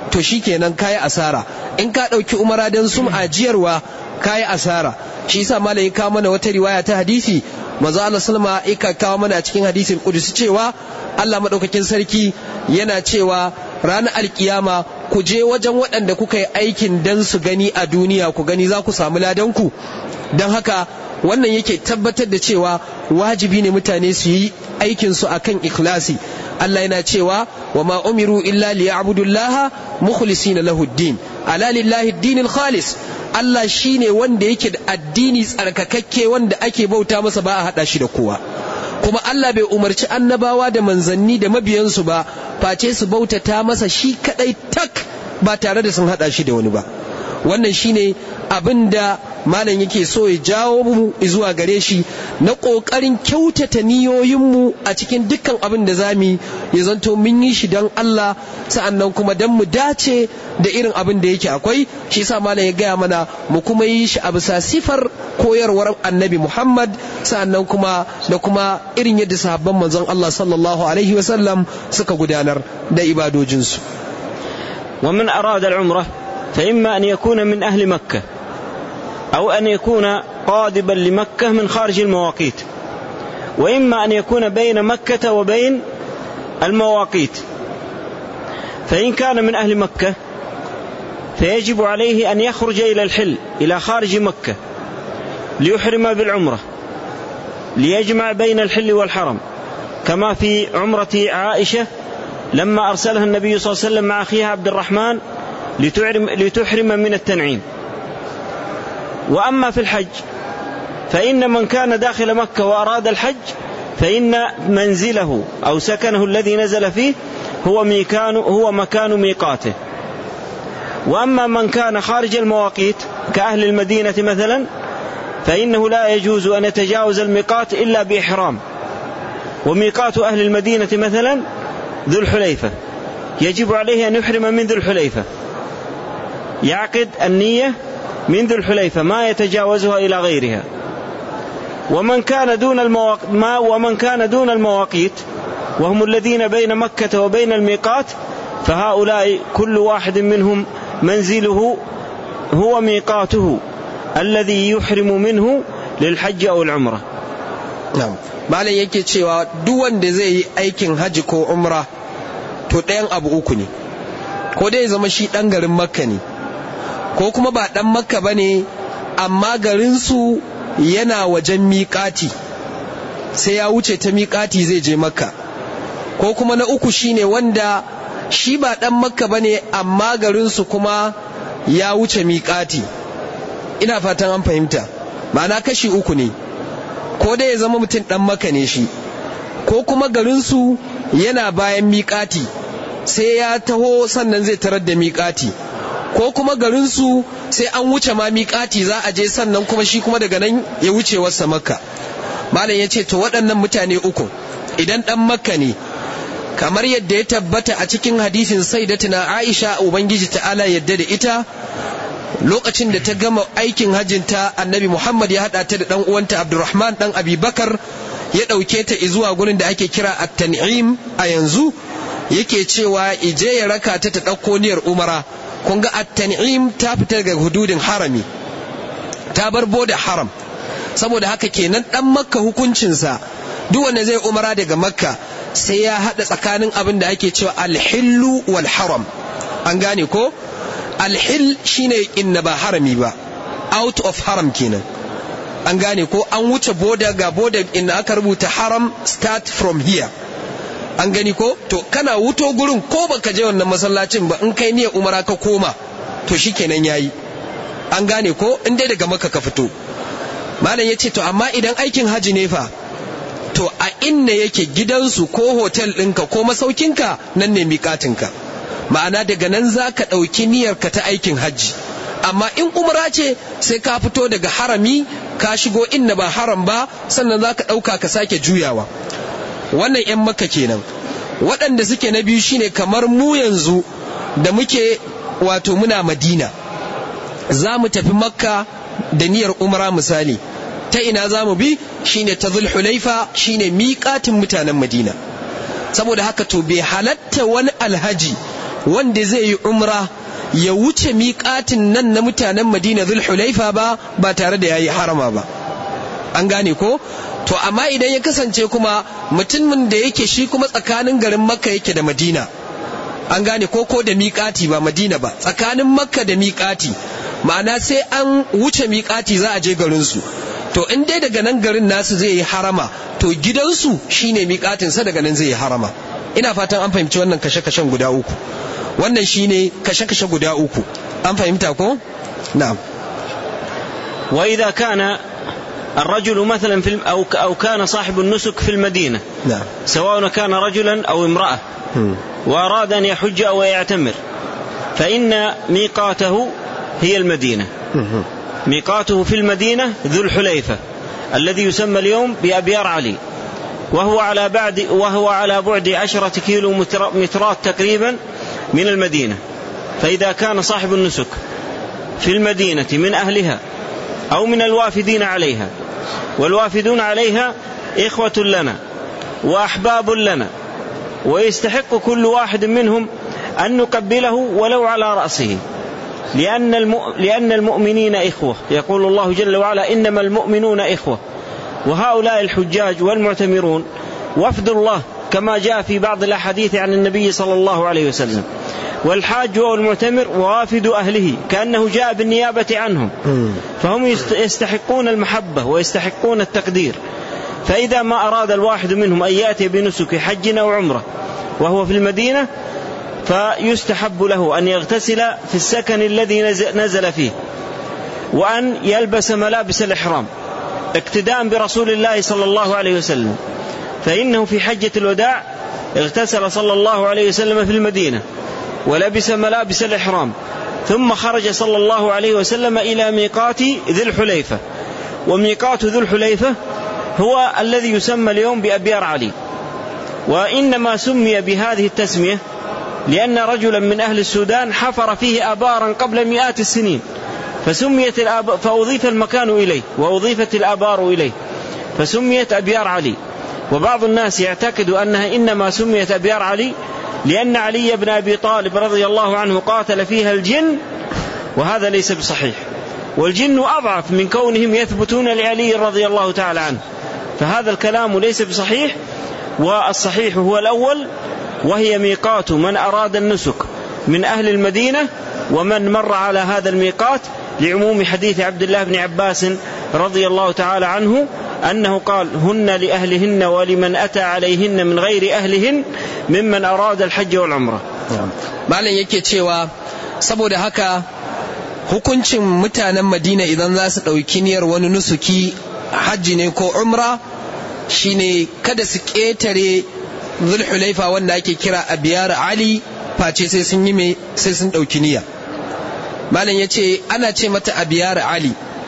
to shikenan kayi asara. In ka ɗauki umara don sum'a jiyarwa kayi asara. Shi yasa malai kawo mana wata riwaya ta hadisi, manzo Allah sallama ya kawo mana a cikin hadisin kudusi cewa Allah madaukakin sarki yana cewa ranar alkiyama ku je wajen waɗanda kuka yi aikin dan su gani a duniya, ku gani za ku samu ladan ku. Don haka wannan yake tabbatar da cewa wajibi ne mutane su yi aikin su akan ikhlasi. Allah yana cewa wa ma umiru illa liya'budullaha mukhlisina lahu ad-din ala lillahi ad-dinil khalis. Allah shine wanda yake da addini tsarkakakke wanda ake bauta masa ba a hada shi da kowa. Kuma Allah bai umarci annabawa da manzanni da mabiyansu ba face su bautata masa shi kadai tak ba tare da sun hada shi da wani ba. Wannan shine abinda malam yake so ya jawo mu zuwa gare shi na kokarin kyautata niyoyinmu a cikin dukkan abin da zamu ya zanto mun yi shi don Allah, sa'annan kuma don mu dace da irin abin da yake akwai. Shi yasa malam ya gaya mana mu kuma yi shi a bisa sifar koyarwar annabi Muhammad, sa'annan kuma da kuma irin yadda sahabban manzon Allah sallallahu alaihi wasallam suka gudanar da ibadojinsu.
wa man arada al-umrah fa imma an yakuna min ahli makkah أو أن يكون قادبا لمكة من خارج المواقيت، وإما أن يكون بين مكة وبين المواقيت. فإن كان من أهل مكة فيجب عليه أن يخرج إلى الحل إلى خارج مكة ليحرم بالعمرة ليجمع بين الحل والحرم، كما في عمرة عائشة لما أرسلها النبي صلى الله عليه وسلم مع أخيها عبد الرحمن لتحرم من التنعيم. وأما في الحج فإن من كان داخل مكة وأراد الحج فإن منزله أو سكنه الذي نزل فيه هو مكان هو مكان ميقاته. وأما من كان خارج المواقيت كأهل المدينة مثلا فإنه لا يجوز أن يتجاوز الميقات إلا بإحرام. وميقات أهل المدينة مثلا ذو الحليفة، يجب عليه أن يحرم من ذو الحليفة، يعقد النية من ذو الحليفة ما يتجاوزها إلى غيرها. ومن كان دون المواقيت ما ومن كان دون المواقيت وهم الذين بين مكة وبين الميقات فهؤلاء كل واحد منهم منزله هو ميقاته الذي يحرم منه للحج أو العمرة.
نعم. malam yake cewa duk wanda zai yi aikin haji ko umra to ɗayan abu uku ne, ko dai zama shi ɗan garin Makka ne, ko kuma ba ɗan Makka ba ne amma garinsu yana wajen miƙati sai ya wuce ta miƙati zai je Makka, ko kuma na uku shine wanda shi ba ɗan Makka ba ne amma garinsu kuma ya wuce miƙati. Ina fatan an fahimta, ma'ana kashi uku ne, ko dai ya zama mutum ɗan Makka ne shi, ko kuma garinsu yana bayan miƙati sai ya taho sannan zai tarar da miƙati, ko kuma garinsu sai an wuce ma miƙati za a je sannan kuma shi kuma daga nan ya wuce wasa Makka. Malam ya ce to waɗannan mutane uku idan ɗan Makka ne, kamar yadda ya tabbata a cikin hadisin Sayyidatina Aisha ubangiji ta'ala yadda da ita, lokacin da ta gama aikin hajjinta annabi Muhammad ya haɗa ta da ɗan uwanta Abdurrahman ɗan Abi Bakar ya ɗauke ta zuwa gurin da ake kira at-Tan'im a yanzu, yake cewa ije ya raka ta ta ɗauko niyyar umara. Kun ga at-Tan'im ta fita daga hududin harami, ta bar boda haram, saboda haka kenan ɗan Makka hukuncinsa duk wanda zai umara daga Makka sai ya haɗa tsakanin abin da ake cewa al-hillu wal haram. An gane ko? Al-hill shine inna ba harami ba, out of haram kenan. An gane ko? An wuce boda, ga boda inda aka rubuta haram, start from here. An gani ko? To kana wuto gurin ko baka je wannan masallacin ba, in kai niyyar umara ka koma to shikenan yayi. An gane ko? In dai daga Makka ka fito. Malam yace to amma idan aikin haji ne fa, to a inna yake gidansu ko hotel ɗinka ko masaukinka nan ne miƙatinka, ma'ana daga nan za ka ɗauki niyyarka ta aikin hajji. Amma in umra ce sai ka fito daga harami ka shigo inna ba haram ba, sannan za ka ɗauka ka sake juyawa. Wannan 'yan Makka kenan. Waɗanda suke na biyu shine kamar mu yanzu da muke wato muna Madina, za mu tafi Makka da niyyar umra misali, ta ina za mu bi? Shine ta Zulhulaifa, shine miƙatin mutanen Madina. Saboda haka to bai halatta wani alhaji wanda zai yi umra ya wuce miƙatin nan na mutanen Madina Zulhulaifa ba ba tare da yayi harama ba. An gane ko? To amma idan ya kasance kuma mutumin da yake shi kuma tsakanin garin Makka yake da Madina, an gane ko ko da miƙati ba Madina ba, tsakanin Makka da miƙati, ma'ana sai an wuce miƙati za a je garinsu. To in dai daga nan garin nasu zai yi harama, to gidansu shine miƙatinsa, daga nan zai yi harama. Ina fatan an fahimci wannan kashe-kashen guda uku. Wannan shine kashe-kashe guda uku. An fahimta ko? Na'am.
Wa idza kana الرجل مثلا في أو أو كان صاحب النسك في المدينة،
نعم،
سواء كان رجلا أو امرأة، وأراد أن يحج أو يعتمر، فإن ميقاته هي المدينة. ميقاته في المدينة ذو الحليفة الذي يسمى اليوم بأبيار علي، وهو على بعد وهو على بعد عشرة كيلو مترات تقريبا من المدينة. فإذا كان صاحب النسك في المدينة من أهلها أو من الوافدين عليها، والوافدون عليها إخوة لنا وأحباب لنا، ويستحق كل واحد منهم أن نقبله ولو على رأسه، لأن لأن المؤمنين إخوة، يقول الله جل وعلا: إنما المؤمنون إخوة. وهؤلاء الحجاج والمعتمرون وفد الله كما جاء في بعض الأحاديث عن النبي صلى الله عليه وسلم. والحاج والمعتمر ووافد أهله كأنه جاء بالنيابة عنهم، فهم يستحقون المحبة ويستحقون التقدير. فإذا ما أراد الواحد منهم أن يأتي بنسك حج أو عمرة وهو في المدينة، فيستحب له أن يغتسل في السكن الذي نزل فيه، وأن يلبس ملابس الإحرام اقتداء برسول الله صلى الله عليه وسلم، فإنه في حجة الوداع اغتسل صلى الله عليه وسلم في المدينة ولبس ملابس الإحرام، ثم خرج صلى الله عليه وسلم إلى ميقات ذي الحليفة. وميقات ذي الحليفة هو الذي يسمى اليوم بأبيار علي. وإنما سمي بهذه التسمية لأن رجلا من أهل السودان حفر فيه آبارا قبل مئات السنين، فسميت الآب... فأضيف المكان إليه وأضيفت الآبار إليه فسميت أبيار علي. وبعض الناس يعتقد أنها إنما سميت أبيار علي لأن علي بن أبي طالب رضي الله عنه قاتل فيها الجن، وهذا ليس بصحيح، والجن أضعف من كونهم يثبتون لعلي رضي الله تعالى عنه، فهذا الكلام ليس بصحيح. والصحيح هو الأول، وهي ميقات من أراد النسك من أهل المدينة ومن مر على هذا الميقات، لعموم حديث عبد الله بن عباس رضي الله تعالى عنه أنه قال: هن لأهلهن ولمن أتى عليهن من غير أهلهن ممن أراد الحج والعمرة.
malam yake cewa saboda haka hukuncin mutanen Madina idan za su ɗauki niyyar wani nusuki hajji ne ko umra shine kada su ƙetare Zulhulaifa wanda ake kira Abiyar Ali face sai sun yi me sai sun ɗauki niyya. malam yace ana ce mata Abiyar Ali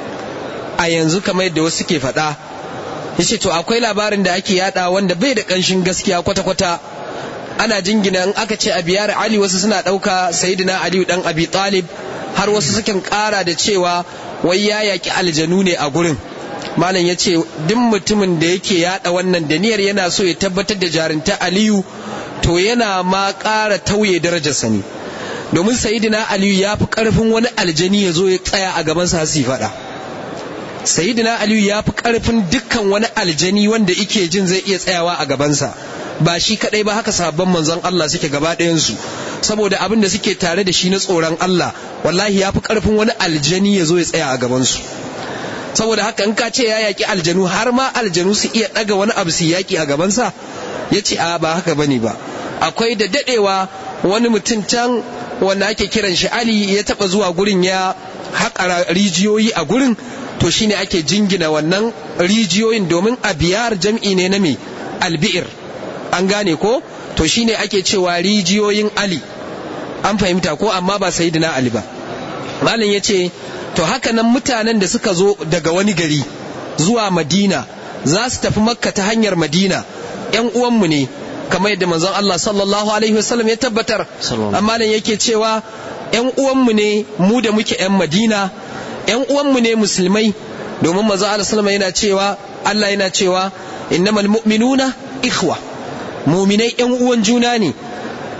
a yanzu kamar yadda wasu ke faɗa. Yace to akwai labarin da ake yada wanda bai da ƙanshin gaskiya kwata-kwata. Ana jingina in aka ce Abiyar Ali wasu suna ɗauka Sayyidina Ali dan Abi Talib, har wasu sukan ƙara da cewa wai ya yaki aljanu ne a gurin. Malam ya ce duk mutumin da yake yada wannan da niyyar yana so ya tabbatar da jarinta Aliyu, to yana ma ƙara tauye darajarsa ne, domin Sayyidina Aliyu ya fi ƙarfin wani aljani ya zo ya tsaya a gabansa su faɗa. Sayyidina Aliyu ya fi ƙarfin dukkan wani aljani wanda ike jin zai iya tsayawa a gabansa, ba shi kadai ba, haka sahabban manzon Allah suke gaba ɗayansu, saboda abin da suke tare da shi na tsoron Allah, wallahi ya fi ƙarfin wani aljani ya zo ya tsaya a gabansu. Saboda haka in ka ce ya yaƙi aljanu, har ma aljanu su iya ɗaga wani abu su yaƙi a gabansa, ya ce a ba haka bane ba. Akwai da daɗewa wani mutum can wanda ake kiran shi Ali ya taɓa zuwa gurin ya haƙa rijiyoyi a gurin, to shine ake jingina wannan rijiyoyin, domin Abiyar jam'i ne na me albi'ir, an gane ko, to shine ake cewa rijiyoyin Ali, an fahimta ko, amma ba Sayyidina Ali ba. Malam yace to haka nan mutanen da suka zo daga wani gari zuwa Madina za su tafi Makka ta hanyar Madina, ƴan uwanmu ne kamar yadda manzon Allah sallallahu alaihi wasallam ya tabbatar. Amma nan yake cewa ƴan uwanmu ne mu da muke ƴan Madina, ƴan uwanmu ne musulmai, domin manzon Allah sallallahu alaihi wasallam yana cewa Allah yana cewa innamal mu'minuna ikhwa, mu'minai ƴan uwan juna ne.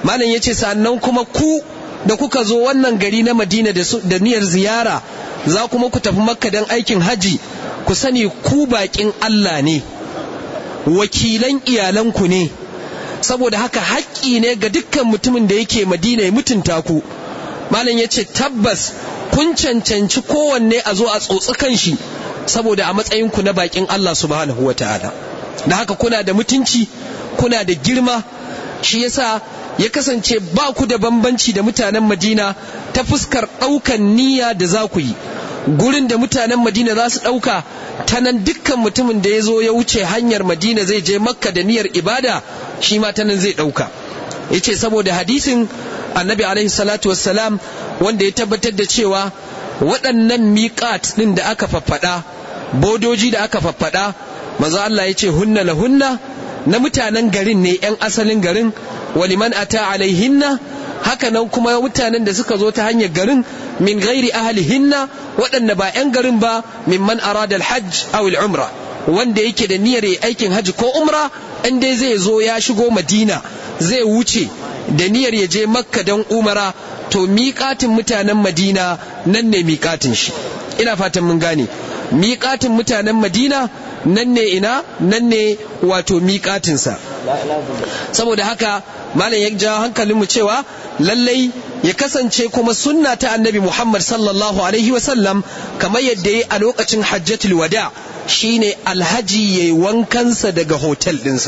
malam yace sannan kuma ku da kuka zo wannan gari na Madina da niyyar ziyara za kuma ku tafi Makka don aikin haji, ku sani ku baƙin Allah ne, wakilan iyalanku ne, saboda haka haƙƙi ne ga dukkan mutumin da yake Madina ya mutunta ku. Malam ya ce tabbas kun cancanci kowanne a zo a tsotsi kanshi, saboda a matsayinku na baƙin Allah subhanahu wa ta'ala. Da haka kuna da mutunci, kuna da girma, shi yasa ya kasance ba ku da bambanci da mutanen Madina ta fuskar ɗaukan niyya da za ku yi. Gurin da mutanen Madina za su ɗauka, ta nan dukkan mutumin da ya zo ya wuce hanyar Madina zai je Makka da niyyar ibada, shi ma ta nan zai ɗauka. Ya ce saboda hadisin annabi alaihi salatu wassalam wanda ya tabbatar da cewa waɗannan miƙat ɗin da aka faffaɗa, bodoji da aka faffaɗa, manzo Allah ya ce hunna la hunna, na mutanen garin ne, 'yan asalin garin, waliman ata alaihinna, haka nan kuma mutanen da suka zo ta hanyar garin, min gairi ahlihinna, waɗanda ba 'yan garin ba, mimman arada alhajj aw al-umra, wanda yake da niyyar aikin hajji ko umra, in dai zai zo ya shigo Madina zai wuce da niyyar ya je Makka don umara, to miƙatin mutanen Madina nan ne miƙatin shi. Ina fatan mun gane, miƙatin mutanen Madina nan ne ina nan ne wato miƙatinsa. Saboda haka malam ya jawo hankalinmu cewa lallai ya kasance kuma sunna ta annabi Muhammad sallallahu alaihi wasallam kamar yadda ya a lokacin hajjatul wada, shine alhaji yayi wankansa daga hotel dinsa.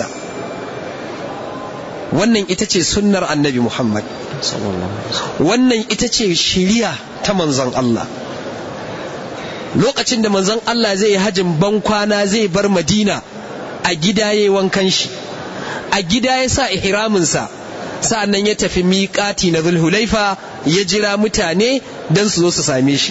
Wannan ita ce sunnar annabi Muhammad, wannan ita ce shiriya ta manzon Allah. Lokacin da manzon Allah zai yi hajjin bankwana zai bar Madina, a gida yayi wankan shi, a gida ya sa ihraminsa, sa'annan ya tafi miƙati na Zulhulaifa ya jira mutane don su zo su same shi.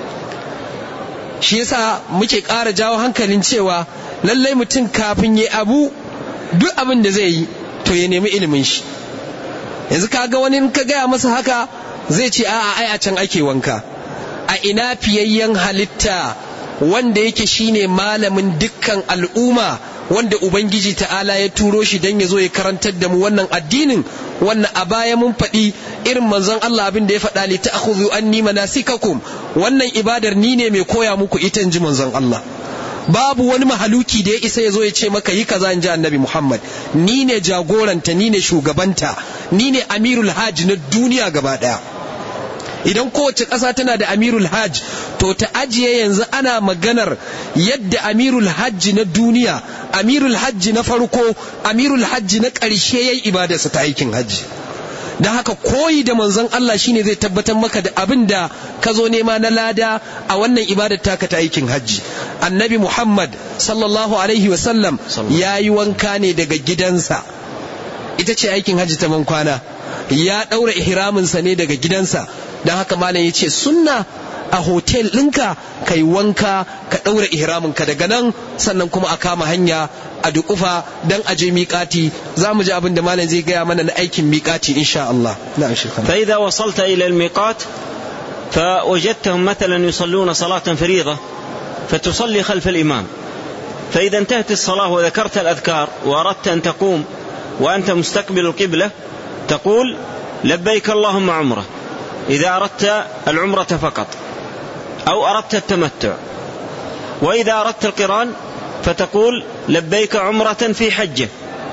Shi yasa muke ƙara jawo hankalin cewa lallai mutum kafin ya abu, duk abin da zai yi to ya nemi ilimin shi. Yanzu kaga wani in ka gaya masa haka zai ce a'a ai a can ake wanka. A ina fiyayyen halitta wanda yake shine malamin dukkan al'umma, wanda Ubangiji ta'ala ya turo shi don ya zo ya karantar da mu wannan addinin, wannan a baya mun faɗi irin manzon Allah abin da ya faɗa li ta'khudhu anni manasikakum, wannan ibadar ni ne mai koya muku ita, in ji manzon Allah. Babu wani mahaluki da ya isa ya zo ya ce maka yi kaza, in ji annabi Muhammad. Ni ne jagoranta, ni ne shugabanta, ni ne amirul hajj na duniya gaba ɗaya. Idan kowace ƙasa tana da amirul hajj, to ta ajiye yanzu ana maganar yadda amirul hajji na duniya, amirul hajji na farko, amirul hajji na ƙarshe yayi ibadarsa ta aikin hajji. Da haka koyi da manzon Allah shine zai tabbatar maka da abin da ka zo nema na lada a wannan ibadar taka ta aikin hajji. Annabi Muhammad sallallahu alaihi wasallam ya yi wanka ne daga gidansa, ita ce aikin hajji ta bankwana, ya ɗaura ihraminsa ne daga gidansa. Don haka malam ya ce sunna a hotel ɗinka ka yi wanka ka ɗaura ihraminka daga nan, sannan kuma a kama hanya a duƙufa don a je miƙati. za mu ji abin da malam zai gaya mana na aikin miƙati insha Allah.
فإذا وصلت إلى الميقات فوجدتهم مثلا يصلون صلاة فريضة فتصلي خلف الإمام، فإذا انتهت الصلاة وذكرت الأذكار وأردت أن تقوم وأنت مستقبل القبلة تقول لبيك اللهم عمرة، إذا أردت العمرة فقط أو أردت التمتع. وإذا أردت القران فتقول لبيك عمرة في حجة.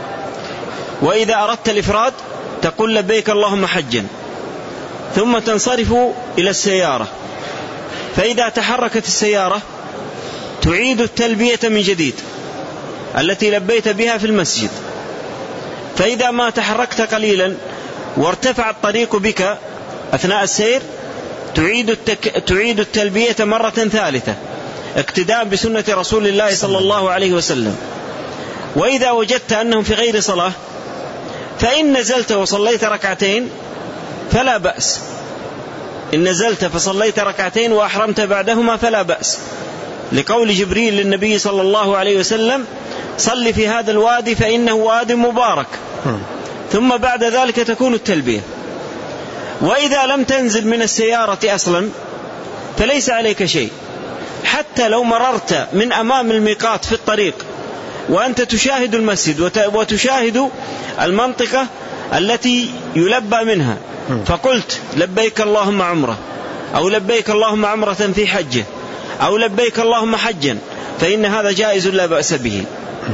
وإذا أردت الإفراد تقول لبيك اللهم حجا. ثم تنصرف إلى السيارة، فإذا تحركت السيارة تعيد التلبية من جديد التي لبيت بها في المسجد. فإذا ما تحركت قليلا وارتفع الطريق بك أثناء السير تعيد, التك... تعيد التلبية مرة ثالثة اقتداء بسنة رسول الله صلى الله عليه وسلم. وإذا وجدت أنهم في غير صلاة فإن نزلت وصليت ركعتين فلا بأس، إن نزلت فصليت ركعتين وأحرمت بعدهما فلا بأس، لقول جبريل للنبي صلى الله عليه وسلم صل في هذا الوادي فإنه واد مبارك، ثم بعد ذلك تكون التلبية. وإذا لم تنزل من السيارة أصلا فليس عليك شيء، حتى لو مررت من أمام الميقات في الطريق وأنت تشاهد المسجد وتشاهد المنطقة التي يلبى منها، فقلت لبيك اللهم عمرة، أو لبيك اللهم عمرة في حجه، أو لبيك اللهم حجا، فإن هذا جائز لا بأس به.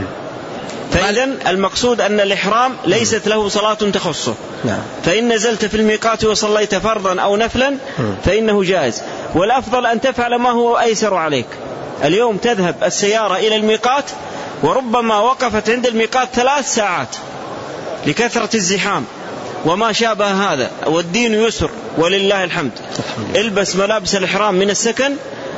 فإذن المقصود أن الإحرام ليست له صلاة تخصه، فإن نزلت في الميقات وصليت فرضا أو نفلا فإنه جائز. والأفضل أن تفعل ما هو أيسر عليك. اليوم تذهب السيارة إلى الميقات وربما وقفت عند الميقات ثلاث ساعات لكثرة الزحام وما شابه هذا، والدين يسر ولله الحمد. البس ملابس الإحرام من السكن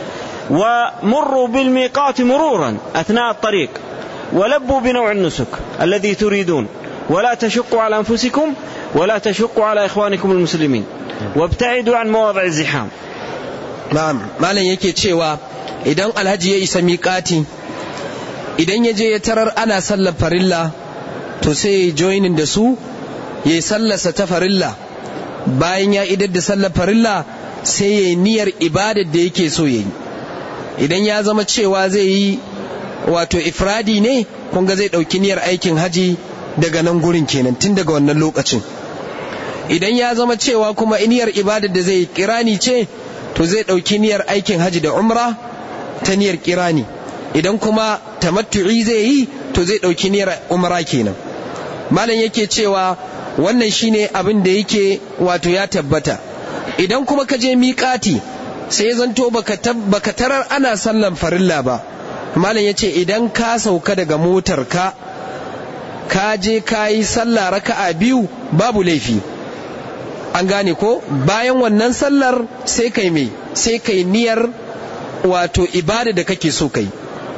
ومروا بالميقات مرورا أثناء الطريق، ولبوا بنوع النسك الذي تريدون، ولا تشقوا على أنفسكم ولا تشقوا على إخوانكم المسلمين، وابتعدوا عن مواضع الزحام.
na'am malam yake cewa idan alhaji ya isa miƙati, idan ya je ya tarar ana sallar farilla, to sai ya joinin da su ya yi sallarsa ta farilla. Bayan ya idar da sallar farilla sai ya yi niyyar ibadar da yake so ya yi. Idan ya zama cewa zai yi wato ifradi ne, kun ga zai ɗauki niyyar aikin haji daga nan gurin kenan tun daga wannan lokacin. Idan ya zama cewa kuma niyyar ibadar da zai yi kirani ce, to zai ɗauki niyyar aikin haji da umra ta niyyar kirani. Idan kuma tamattu'i zai yi, to zai ɗauki niyyar umra kenan. Malam yake cewa wannan shine abin da yake wato ya tabbata. Idan kuma ka je miƙati sai ya zanto baka tarar ana sallan farilla ba, malam yace idan ka sauka daga motar ka ka je ka yi sallah raka'a biyu babu laifi. An gane ko? Bayan wannan sallar sai kai mai sai kai niyyar wato ibada da kake so kai.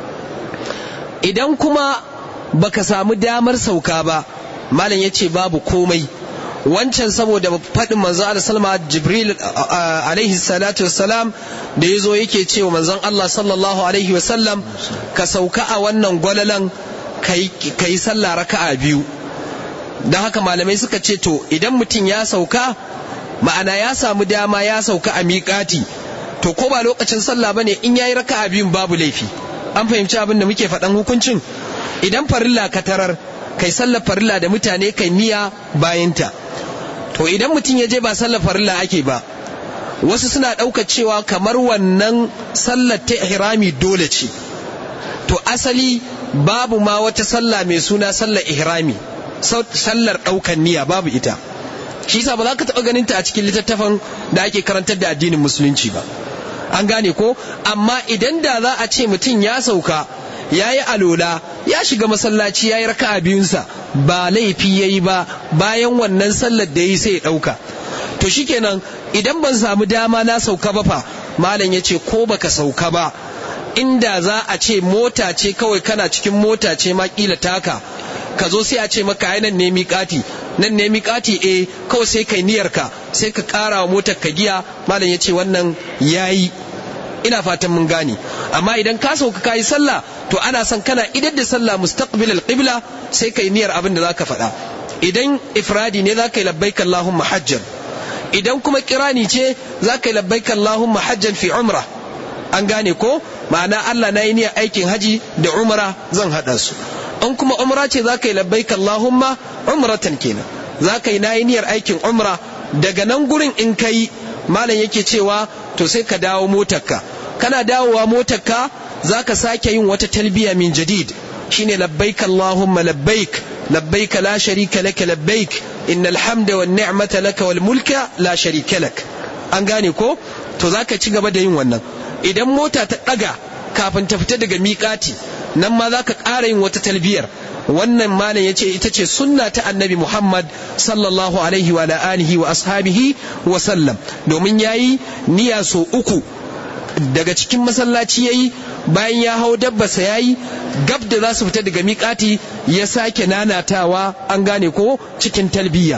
Idan kuma baka samu damar sauka ba, malam yace babu komai. Wancan saboda faɗin manzon Allah sallama Jibril alaihi salatu wassalam da yazo yake cewa manzon Allah sallallahu alaihi wasallam ka sauka a wannan gwalalan kai kai sallah raka'a biyu. Dan haka malamai suka ce to idan mutum ya sauka, ma'ana ya samu dama ya sauka a miƙati, to ko ba lokacin sallah bane in yayi raka'a biyun babu laifi. An fahimci abin da muke faɗan hukuncin? Idan farilla ka tarar, kai sallar farilla da mutane kai niyya bayanta. To idan mutum ya je ba sallar farilla ake ba, wasu suna ɗaukar cewa kamar wannan sallar ta ihrami dole ce. To asali babu ma wata sallah mai suna sallar ihrami, sallar ɗaukar niyya babu ita. Shi yasa ba za ka taɓa ganin ta a cikin littattafan da ake karantar da addinin musulunci ba. An gane ko? Amma idan da za a ce mutum ya sauka, ya yi alola, ya shiga masallaci ya yi raka'a biyunsa, ba laifi ya yi ba, bayan wannan sallar da ya yi sai ya ɗauka. To shikenan idan ban samu dama na sauka ba fa, malam ya ce ko baka sauka ba, inda za a ce mota ce kawai kana cikin mota ce ma kila taka, ka zo sai a ce maka ai nan ne miƙati, nan ne miƙati eh kawai sai kai niyyarka sai ka ƙara wa motar ka giya, malam ya ce wannan yayi. Ina fatan mun gane. Amma idan ka sauka kayi sallah, to ana son kana idar da sallah mustaqbil al-qibla sai kai niyyar abin da zaka faɗa. Idan ifradi ne zaka yi labbaik Allahumma hajjan, idan kuma kirani ce zaka yi labbaik Allahumma hajjan fi umra. An gane ko? Ma'ana Allah na yi niyyar aikin haji da umra zan hada su. In kuma umra ce zaka yi labbaik Allahumma umratan kenan, zaka yi nayi niyyar aikin umra. Daga nan gurin in kai, malam yake cewa to sai ka dawo motarka. Kana dawowa motarka zaka sake yin wata talbiya min jadid, shine labbaik Allahumma labbaik labbaik la sharika lak labbaik innal hamda wan ni'mata lak wal mulka la sharika lak. An gane ko? To zaka ci gaba da yin wannan. Idan mota ta daga kafin ta fita daga miƙati, nan ma zaka ƙara yin wata talbiyar. Wannan malam yace ita ce sunna ta annabi Muhammad sallallahu alaihi wa alihi wa ashabihi wa sallam, domin yayi niyya so uku daga cikin masallaci yayi, bayan ya hau dabbasa yayi, gab da za su fita daga miƙati ya sake nanatawa. An gane ko? Cikin talbiya.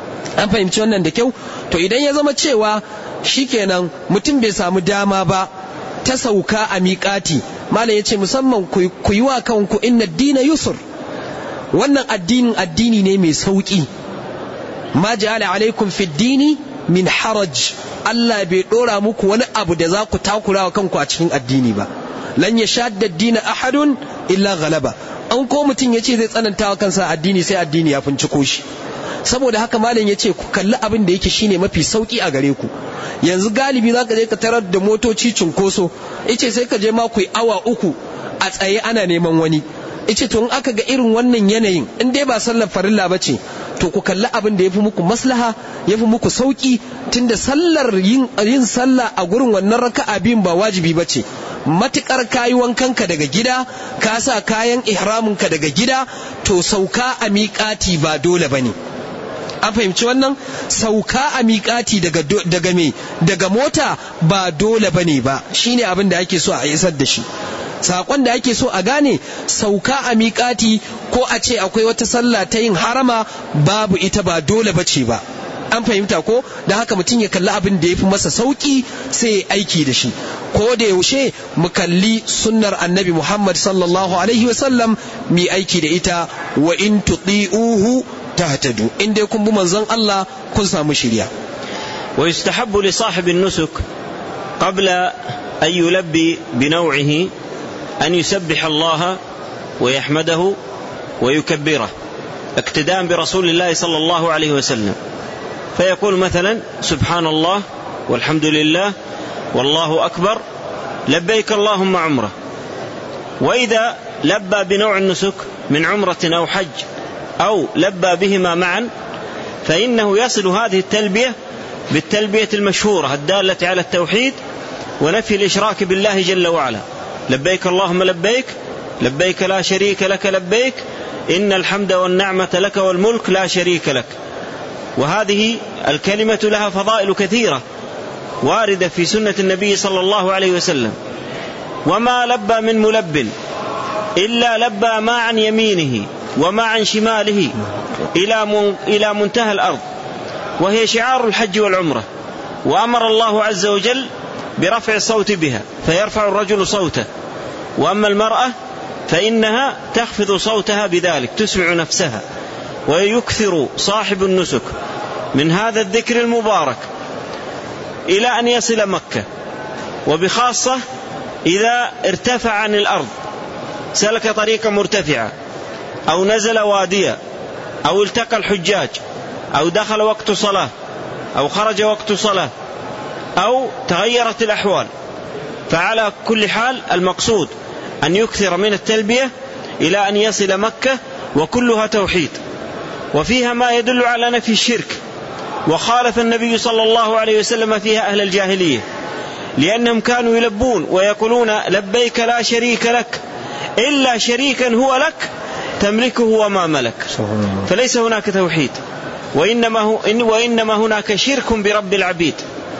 An fahimci wannan da kyau? To idan ya zama cewa shikenan mutum bai samu dama ba ta sauka a miƙati, malam yace musamman ku yi wa kanku inna ad-dina yusr. Wannan addinin addini ne mai sauki. Ma ja'ala alaikum fi dini min haraj. Allah bai dora muku wani abu da za ku takura wa kanku a cikin addini ba. Lan yashadda ad-dina ahadun illa ghalaba. An ko mutum yace zai tsananta wa kansa addini sai addini ya finciko shi. saboda haka malam yace ku kalli abin da yake shine mafi sauki a gare ku. Yanzu galibi zaka je ka tarar da motoci cunkoso, yace sai ka je ma ku yi awa uku a tsaye ana neman wani. Yace to in aka ga irin wannan yanayin, in dai ba sallar farilla bace, to ku kalli abin da yafi muku maslaha, yafi muku sauki, tunda sallar yin yin sallah a gurin wannan raka'a biyun ba wajibi bace. Matukar kayi wankanka daga gida, ka sa kayan ihraminka daga gida, to sauka a miƙati ba dole bane. An fahimci wannan? Sauka a miƙati daga daga me daga mota ba dole bane ba, shine abin da ake so a isar da shi. Sakon da ake so a gane, sauka a miƙati ko a ce akwai wata sallah ta yin harama, babu ita, ba dole bace ba. An fahimta ko? Da haka mutum ya kalli abin da ya fi masa sauki sai ya aiki da shi. Ko da yaushe mu kalli sunnar annabi Muhammad sallallahu alaihi wasallam mu aiki da ita, wa in tuti'uhu tahtadu, in dai kun bi manzon Allah kun samu shiriya.
Wa yustahabbu li sahibi an-nusuk qabla an yulabbi bi naw'ihi an yusabbih Allah wa yahmadahu wa yukabbirah iqtidaan bi rasulillahi sallallahu alaihi wasallam. فيقول مثلا سبحان الله والحمد لله والله أكبر لبيك اللهم عمره. وإذا لبى بنوع النسك من عمرة أو حج أو لبى بهما معا، فإنه يصل هذه التلبية بالتلبية المشهورة الدالة على التوحيد ونفي الإشراك بالله جل وعلا: لبيك اللهم لبيك لبيك لا شريك لك لبيك إن الحمد والنعمة لك والملك لا شريك لك. وهذه الكلمة لها فضائل كثيرة واردة في سنة النبي صلى الله عليه وسلم. وما لبى من ملب إلا لبى ما عن يمينه وما عن شماله إلى منتهى الأرض، وهي شعار الحج والعمرة. وأمر الله عز وجل برفع الصوت بها، فيرفع الرجل صوته، وأما المرأة فإنها تخفض صوتها بذلك تسمع نفسها. ويكثر صاحب النسك من هذا الذكر المبارك إلى أن يصل مكة، وبخاصة إذا ارتفع عن الأرض، سلك طريقا مرتفعة أو نزل واديا أو التقى الحجاج أو دخل وقت صلاة أو خرج وقت صلاة أو تغيرت الأحوال. فعلى كل حال المقصود أن يكثر من التلبية إلى أن يصل مكة، وكلها توحيد، وفيها ما يدل على نفي الشرك. وخالف النبي صلى الله عليه وسلم فيها أهل الجاهلية، لأنهم كانوا يلبون ويقولون لبيك لا شريك لك إلا شريكا هو لك تملكه وما ملك. فليس هناك توحيد، وإنما, هو إن وإنما هناك شرك برب العبيد.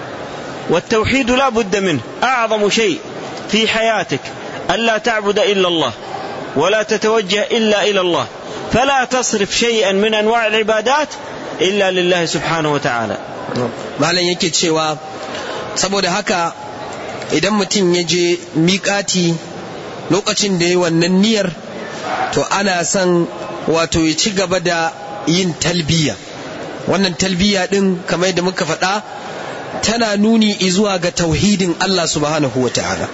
والتوحيد لا بد منه، أعظم شيء في حياتك ألا تعبد إلا الله ولا تتوجه إلا إلى الله، فلا تصرف شيئا من أنواع العبادات إلا لله سبحانه وتعالى.
malam yake cewa saboda haka idan mutum ya je miƙati lokacin da ya wannan niyyar, to ana son wato ya ci gaba da yin talbiya. Wannan talbiya din kamar yadda muka faɗa tana nuni izuwa ga tauhidin Allah subhanahu wa ta'ala,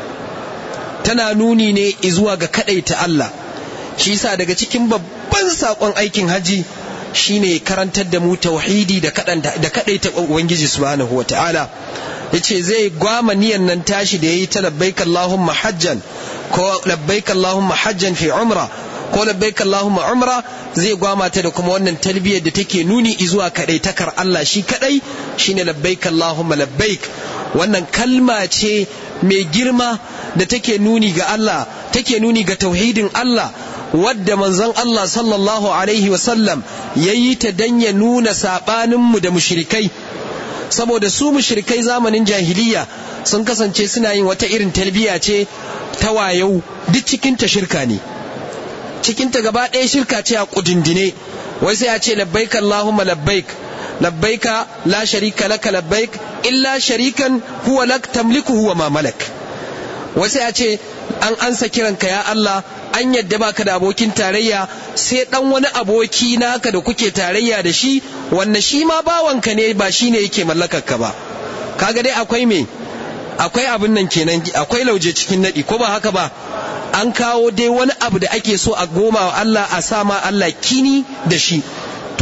tana nuni ne izuwa ga kadaita Allah. Shi yasa daga cikin babban sakon aikin haji shine karantar da mu tauhidi da da kadaita ubangiji subhanahu wataala. Yace zai gwama niyan nan tashi da yayi ta labbaik allahumma hajjan ko labbaik allahumma hajjan fi umra ko labbaik allahumma umra, zai gwama ta da kuma wannan talbiyar da take nuni zuwa kadaitakar Allah shi kadai, shine labbaik allahumma labbaik. Wannan kalma ce mai girma da take nuni ga Allah, take nuni ga tauhidin Allah, wadda manzon Allah sallallahu alaihi wasallam yayi ta dan ya nuna sabaninmu da mushrikai. Saboda su mushrikai zamanin jahiliya sun kasance suna yin wata irin talbiya ce ta wayau, duk cikin ta shirka ne, cikin ta gaba ɗaya shirka ce a kudindine. Wai sai a ce labbaik allahumma labbaik labbaika la sharika laka labbaik illa sharikan huwa lak tamlikuhu wa ma malak. Wai sai a ce an ansa kiranka ya Allah, an yadda baka da abokin tarayya sai dan wani aboki naka da kuke tarayya da shi, wanda shi ma bawanka ne ba shine yake mallakar ka ba. Kaga dai akwai me akwai abin nan kenan, akwai lauje cikin nadi, ko ba haka ba? An kawo dai wani abu da ake so a goma wa Allah, a sama Allah kini da shi. To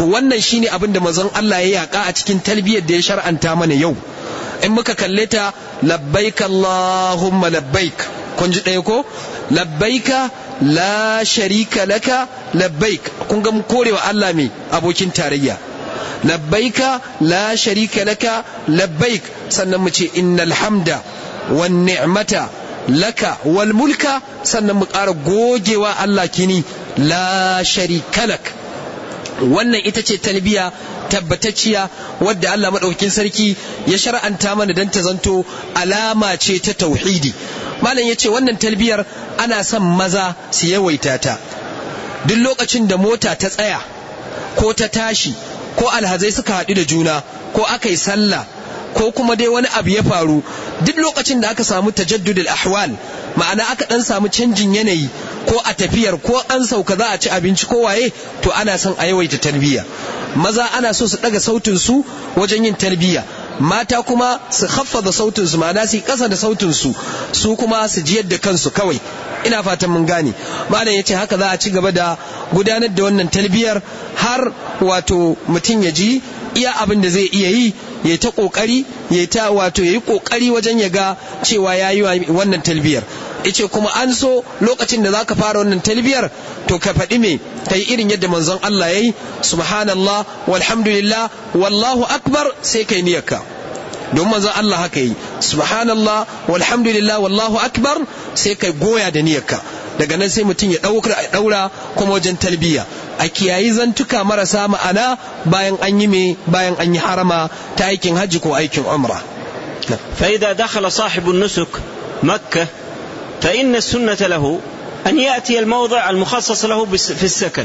to wannan shine abin da manzon Allah ya yaka a cikin talbiyar da ya shar'anta mana yau. In muka kalle ta labbaik Allahumma labbaik, kun ji ɗaya ko? Labbaika la sharika laka labbaik, kun ga mu korewa Allah mai abokin tarayya. Labbaika la sharika laka labbaik, sannan mu ce innal hamda wan ni'mata laka wal mulka, sannan mu ƙara gogewa Allah kini la sharika lak. Wannan ita ce talbiya tabbatacciya wadda Allah madaukakin sarki ya shar'anta mana dan ta zanto alama ce ta tauhidi. Malam yace wannan talbiyar ana son maza su yawaita ta. Duk lokacin da mota ta tsaya ko ta tashi ko alhazai suka haɗu da juna ko aka yi sallah ko kuma dai wani abu ya faru, duk lokacin da aka samu tajaddudul ahwal, ma'ana aka dan samu canjin yanayi ko a tafiyar ko an sauka za a ci abinci ko waye, to ana son a yawaita talbiya. Maza ana so su daga sautin su wajen yin talbiya, mata kuma su khaffaza sautin su, ma'ana su kasa da sautin su, su kuma su jiyar da kansu kawai. Ina fatan mun gane. Malam yace haka za a ci gaba da gudanar da wannan talbiyar har wato mutum ya ji iya abin da zai iya yi, ya ta kokari, ya ta wato yayi kokari wajen ya ga cewa yayi wannan talbiyar. Yace kuma an so lokacin da zaka fara wannan talbiyar to ka faɗi me, kai irin yadda manzon Allah yayi, subhanallah walhamdulillah wallahu akbar, sai kai niyyarka. Don manzon Allah haka yi, subhanallah walhamdulillah wallahu akbar, sai kai goya da niyyarka. Daga nan sai mutum ya daura kuma wajen talbiya. A kiyayi zantuka marasa ma'ana bayan an yi me, bayan an yi harama ta aikin hajji ko aikin umra.
فإذا دخل صاحب النسك مكة فإن السنة له أن يأتي الموضع المخصص له في السكن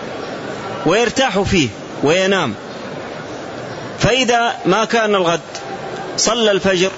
ويرتاح فيه وينام. فإذا ما كان الغد صلى الفجر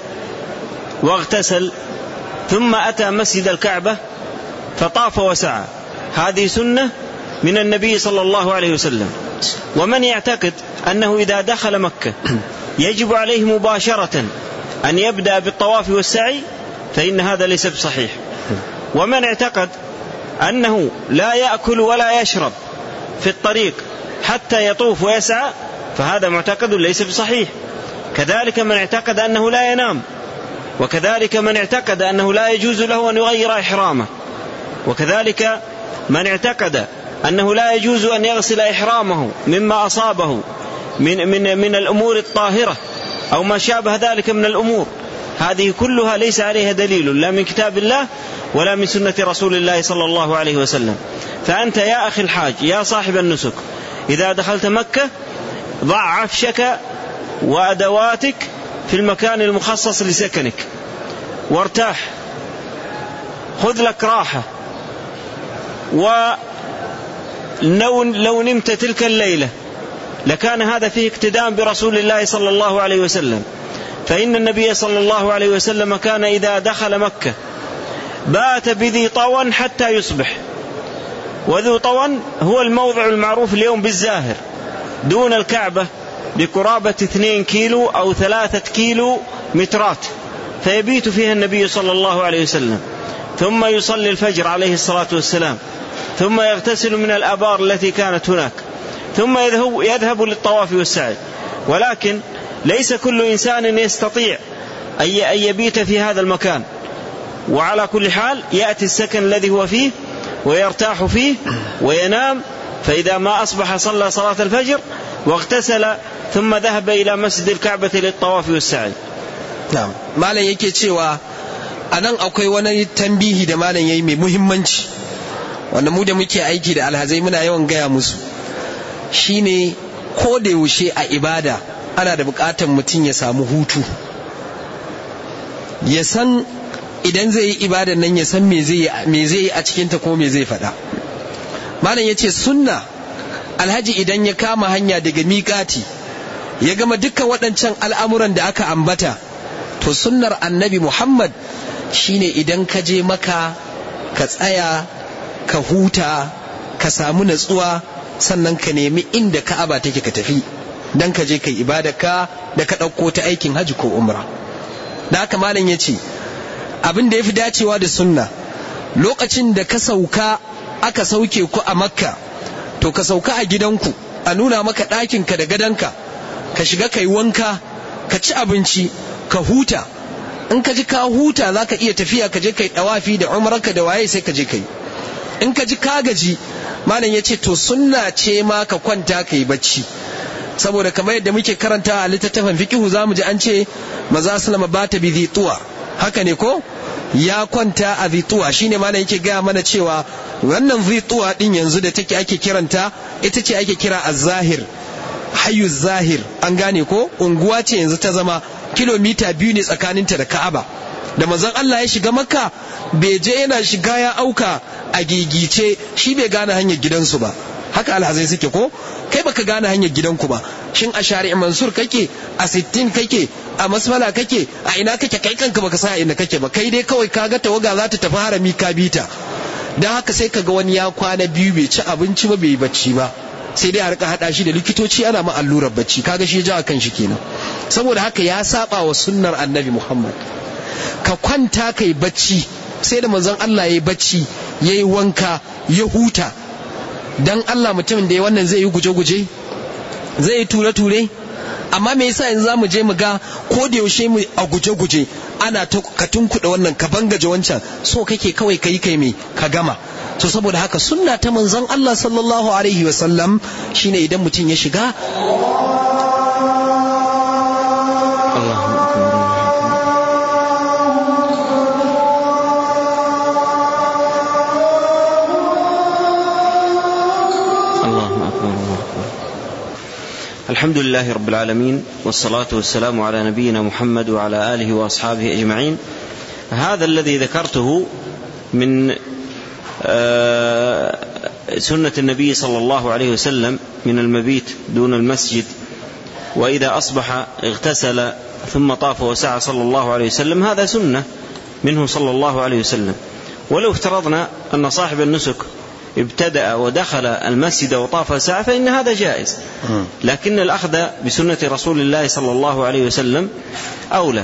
واغتسل ثم أتى مسجد الكعبة فطاف وسعى، هذه سنة من النبي صلى الله عليه وسلم. ومن يعتقد أنه إذا دخل مكة يجب عليه مباشرة أن يبدأ بالطواف والسعي فإن هذا ليس بصحيح. ومن اعتقد أنه لا يأكل ولا يشرب في الطريق حتى يطوف ويسعى فهذا معتقد ليس بصحيح. كذلك من اعتقد أنه لا ينام، وكذلك من اعتقد أنه لا يجوز له أن يغير إحرامه، وكذلك من اعتقد أنه لا يجوز أن يغسل إحرامه مما أصابه من, من, من الأمور الطاهرة أو ما شابه ذلك من الأمور. هذه كلها ليس عليها دليل لا من كتاب الله ولا من سنة رسول الله صلى الله عليه وسلم. فأنت يا أخي الحاج يا صاحب النسك إذا دخلت مكة ضع عفشك وأدواتك في المكان المخصص لسكنك وارتاح، خذ لك راحة. ولو نمت تلك الليلة لكان هذا فيه اقتدام برسول الله صلى الله عليه وسلم، فإن النبي صلى الله عليه وسلم كان إذا دخل مكة بات بذي طوى حتى يصبح. وذو طوى هو الموضع المعروف اليوم بالزاهر دون الكعبة بقرابة اثنين كيلو أو ثلاثة كيلو مترات، فيبيت فيها النبي صلى الله عليه وسلم، ثم يصلي الفجر عليه الصلاة والسلام، ثم يغتسل من الآبار التي كانت هناك، ثم يذهب, يذهب للطواف والسعي. ولكن ليس كل إنسان يستطيع أن يبيت في هذا المكان، وعلى كل حال يأتي السكن الذي هو فيه ويرتاح فيه وينام. فإذا ما أصبح صلى صلاة الفجر واغتسل ثم ذهب إلى مسجد الكعبة للطواف والسعي.
نعم. malam yake cewa anan akwai wani tambihi da malam yayi mai muhimmanci wanda mu da muke aiki da alhazai muna yawan gaya musu, shine ko da yaushe a ibada ana da bukatar mutum ya samu hutu, ya san idan zai yi ibadan nan ya san me zai yi a cikinta ko me zai faɗa. malam ya ce sunna alhaji idan ya kama hanya daga miƙati ya gama dukkan waɗancan al'amuran da aka ambata, to sunnar annabi Muhammad shine idan ka je maka ka tsaya ka huta ka samu natsuwa, sannan ka nemi inda Ka'aba take ka tafi dan ka je kai ibadarka da ka ɗauko ta aikin haji ko umra. da haka malam ya ce abin da ya fi dacewa da sunna lokacin da ka sauka aka sauke ku a Makka to ka sauka a gidanku a nuna maka ɗakinka da gadonka, ka shiga kai wanka, ka ci abinci, ka huta. In ka ji ka huta za ka iya tafiya ka je kai ɗawafi da umrarka da waye sai ka je kai. In ka ji ka gaji, malam ya ce to sunna ce ma ka kwanta ka yi bacci, saboda kamar yadda muke karanta a littattafan fiqhu za mu ji an ce maza sallama ba ta bi zituwa, haka ne ko? Ya kwanta a zituwa, shine malam yake gaya mana cewa wannan zituwa din yanzu da take ake kiranta ita ce ake kira az-zahir, hayyu zahir, an gane ko? Unguwa ce yanzu ta zama kilomita biyu ne tsakaninta da Ka'aba. Da manzon Allah ya shiga Makka bai je yana shiga ya auka a gigice, shi bai gane hanyar gidansu ba. Haka alhazai suke ko? Kai baka gane hanyar gidanku ba. Shin a Shari'a Mansur kake, a sittin kake, a Masfala kake, a ina kake, kai kanka baka sa inda kake ba. Kai dai kawai kaga tawaga za ta tafi harami ka bita. Dan haka sai kaga wani ya kwana biyu bai ci abinci ba, bai bacci ba. Sai dai a rika hada shi da likitoci ana ma allurar bacci. Kaga shi ja kan shi kenan. Saboda haka ya saba wa sunnar Annabi Muhammad. Ka kwanta kai bacci, sai da manzon Allah yayi bacci, yayi wanka, ya huta. Dan Allah mutumin da ya wannan zai yi guje-guje, zai yi ture-ture. Amma me yasa yanzu zamu je mu ga ko da yaushe mu a guje-guje ana ta ka tunkuɗa wannan ka bangaje wancan, so kake kawai kai kai me ka gama. To saboda haka sunna ta manzon Allah sallallahu alaihi wasallam shine idan mutum ya shiga
الحمد لله رب العالمين، والصلاة والسلام على نبينا محمد وعلى آله وأصحابه أجمعين. هذا الذي ذكرته من سنة النبي صلى الله عليه وسلم من المبيت دون المسجد، وإذا أصبح اغتسل ثم طاف وسعى صلى الله عليه وسلم، هذا سنة منه صلى الله عليه وسلم. ولو افترضنا أن صاحب النسك ابتدأ ودخل المسجد وطاف وسعى فإن هذا جائز، لكن الأخذ بسنة رسول الله صلى الله عليه وسلم أولى.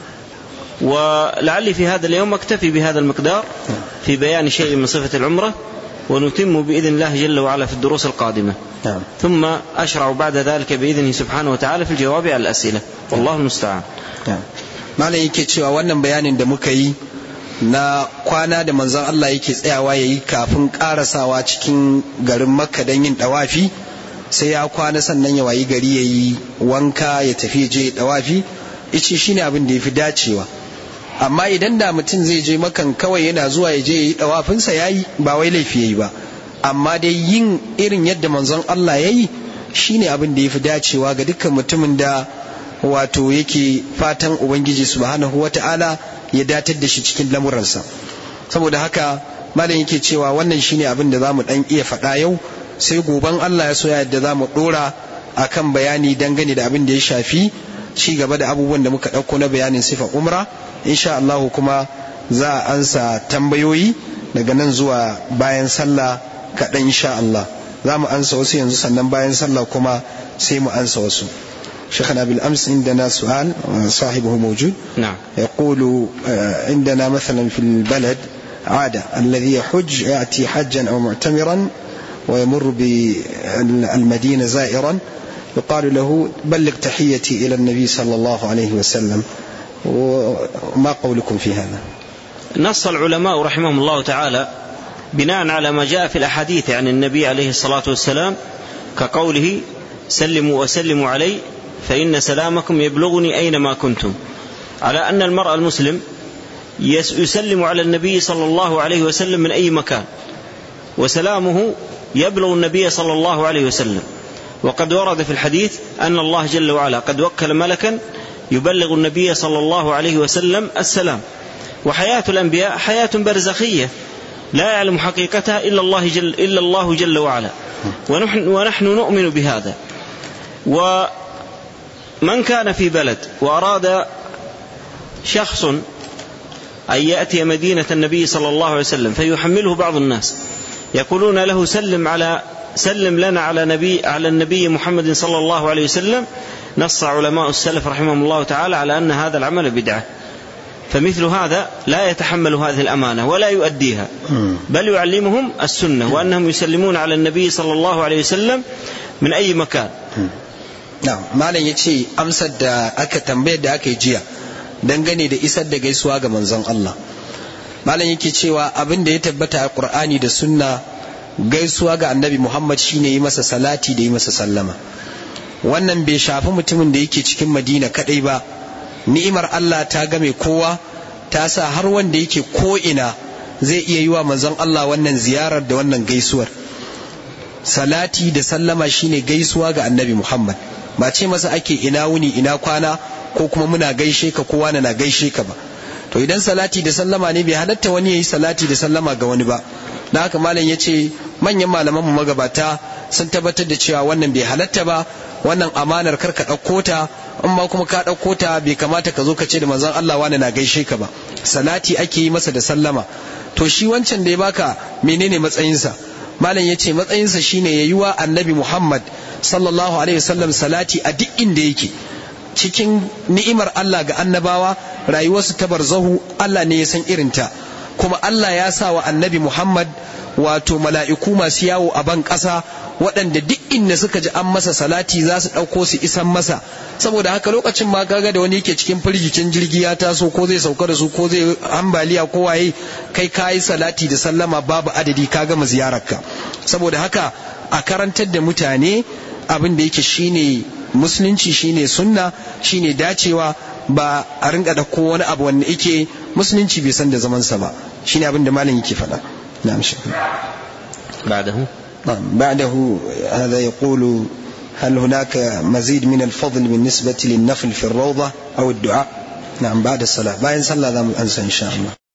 ولعلي في هذا اليوم أكتفي بهذا المقدار في بيان شيء من صفة العمرة، ونتم بإذن الله جل وعلا في الدروس القادمة، ثم أشرع بعد ذلك بإذنه سبحانه وتعالى في الجواب على الأسئلة، والله المستعان.
ما لا يكتشف وأنا بيان دمكي na kwana da manzon Allah yake tsayawa yayi kafin karasawa cikin garin Makka don yin dawafi, sai ya kwana sannan ya wayi gari yayi wanka ya tafi je dawafi, ice shine abin da yafi dacewa. Amma idan da mutum zai je Makkan kawai yana zuwa ya je yayi dawafin sa yayi, ba wai laifi yayi ba, amma dai yin irin yadda manzon Allah yayi shine abin da yafi dacewa ga dukkan mutumin da wato yake fatan Ubangiji subhanahu wata'ala ya datar da shi cikin lamuransa. Saboda haka malam yake cewa wannan shine abin da zamu dan iya faɗa yau, sai goban Allah ya so ya yadda zamu dora akan bayani dangane da abin da ya shafi ci gaba da abubuwan da muka dauko na bayanin sifar umra. Insha Allah kuma za a ansa tambayoyi daga nan zuwa bayan sallah kaɗan insha Allah. Za mu ansa wasu yanzu, sannan bayan sallah kuma sai mu ansa wasu. شيخنا بالأمس عندنا سؤال صاحبه موجود.
نعم.
يقول عندنا مثلا في البلد عادة الذي يحج يأتي حجا أو معتمرا ويمر بالمدينة زائرا يقال له بلغ تحيتي إلى النبي صلى الله عليه وسلم، وما قولكم في هذا؟
نص العلماء رحمهم الله تعالى بناء على ما جاء في الأحاديث عن النبي عليه الصلاة والسلام كقوله سلموا وسلموا علي فإن سلامكم يبلغني أينما كنتم، على أن المرء المسلم يسلم على النبي صلى الله عليه وسلم من أي مكان، وسلامه يبلغ النبي صلى الله عليه وسلم. وقد ورد في الحديث أن الله جل وعلا قد وكل ملكا يبلغ النبي صلى الله عليه وسلم السلام. وحياة الأنبياء حياة برزخية لا يعلم حقيقتها إلا الله جل, إلا الله جل وعلا، ونحن, ونحن نؤمن بهذا. ومن كان في بلد وأراد شخص أن يأتي مدينة النبي صلى الله عليه وسلم فيحمله بعض الناس يقولون له سلم على سلم لنا على نبي على النبي محمد صلى الله عليه وسلم، نص علماء السلف رحمهم الله تعالى على أن هذا العمل بدعة، فمثل هذا لا يتحمل هذه الأمانة ولا يؤديها، بل يعلمهم السنة وأنهم يسلمون على النبي صلى الله عليه وسلم من أي مكان.
نعم. malam yace amsar da aka tambayar da aka yi jiya dangane da isar da gaisuwa ga manzon Allah, malam yake cewa abin da ya tabbata a Qur'ani da sunna gaisuwa ga annabi Muhammad shine yi masa salati da yi masa sallama. Wannan bai shafi mutumin da yake cikin Madina kadai ba, ni'imar Allah ta game kowa, ta sa har wanda yake ko ina zai iya yi wa manzon Allah wannan ziyarar da wannan gaisuwar. Salati da sallama shine gaisuwa ga annabi Muhammad, ba ce masa ake ina wuni ina kwana ko kuma muna gaishe ka kowa na gaishe ka ba. To idan salati da sallama ne bai halatta wani yayi salati da sallama ga wani ba. Dan haka malam yace manyan malaman mu magabata sun tabbatar da cewa wannan bai halatta ba, wannan amanar karka ɗauko ta, amma kuma ka ɗauko ta bai kamata ka zo ka ce da manzon Allah wani na gaishe ka ba. Salati ake yi masa da sallama. To shi wancan da ya baka menene matsayinsa? Malam yace matsayinsa shine yayi wa annabi Muhammad sallallahu alaihi wasallam salati a duk inda yake. Cikin ni'imar Allah ga annabawa, rayuwarsu ta barzahu Allah ne ya san irinta, kuma Allah ya sa wa annabi Muhammad wato mala'iku masu yawo a ban ƙasa waɗanda duk inda suka ji an masa salati za su ɗauko su isan masa. Saboda haka lokacin ma kaga da wani yake cikin firgicin jirgi ya taso ko zai sauka da su ko zai ambaliya ko waye, kai kayi salati da sallama babu adadi ka gama ziyararka. Saboda haka a karantar da mutane abin da yake shine musulunci, shine sunna, shine dacewa, ba a rinka da ko wani abu wanda yake musulunci bai san da zamansa ba. Shine abin da malam yake faɗa. نعم شكرا.
بعده
بعده هذا يقول هل هناك مزيد من الفضل بالنسبة للنفل في الروضة أو الدعاء؟ نعم بعد الصلاة بعد صلاة أنسى إن شاء الله.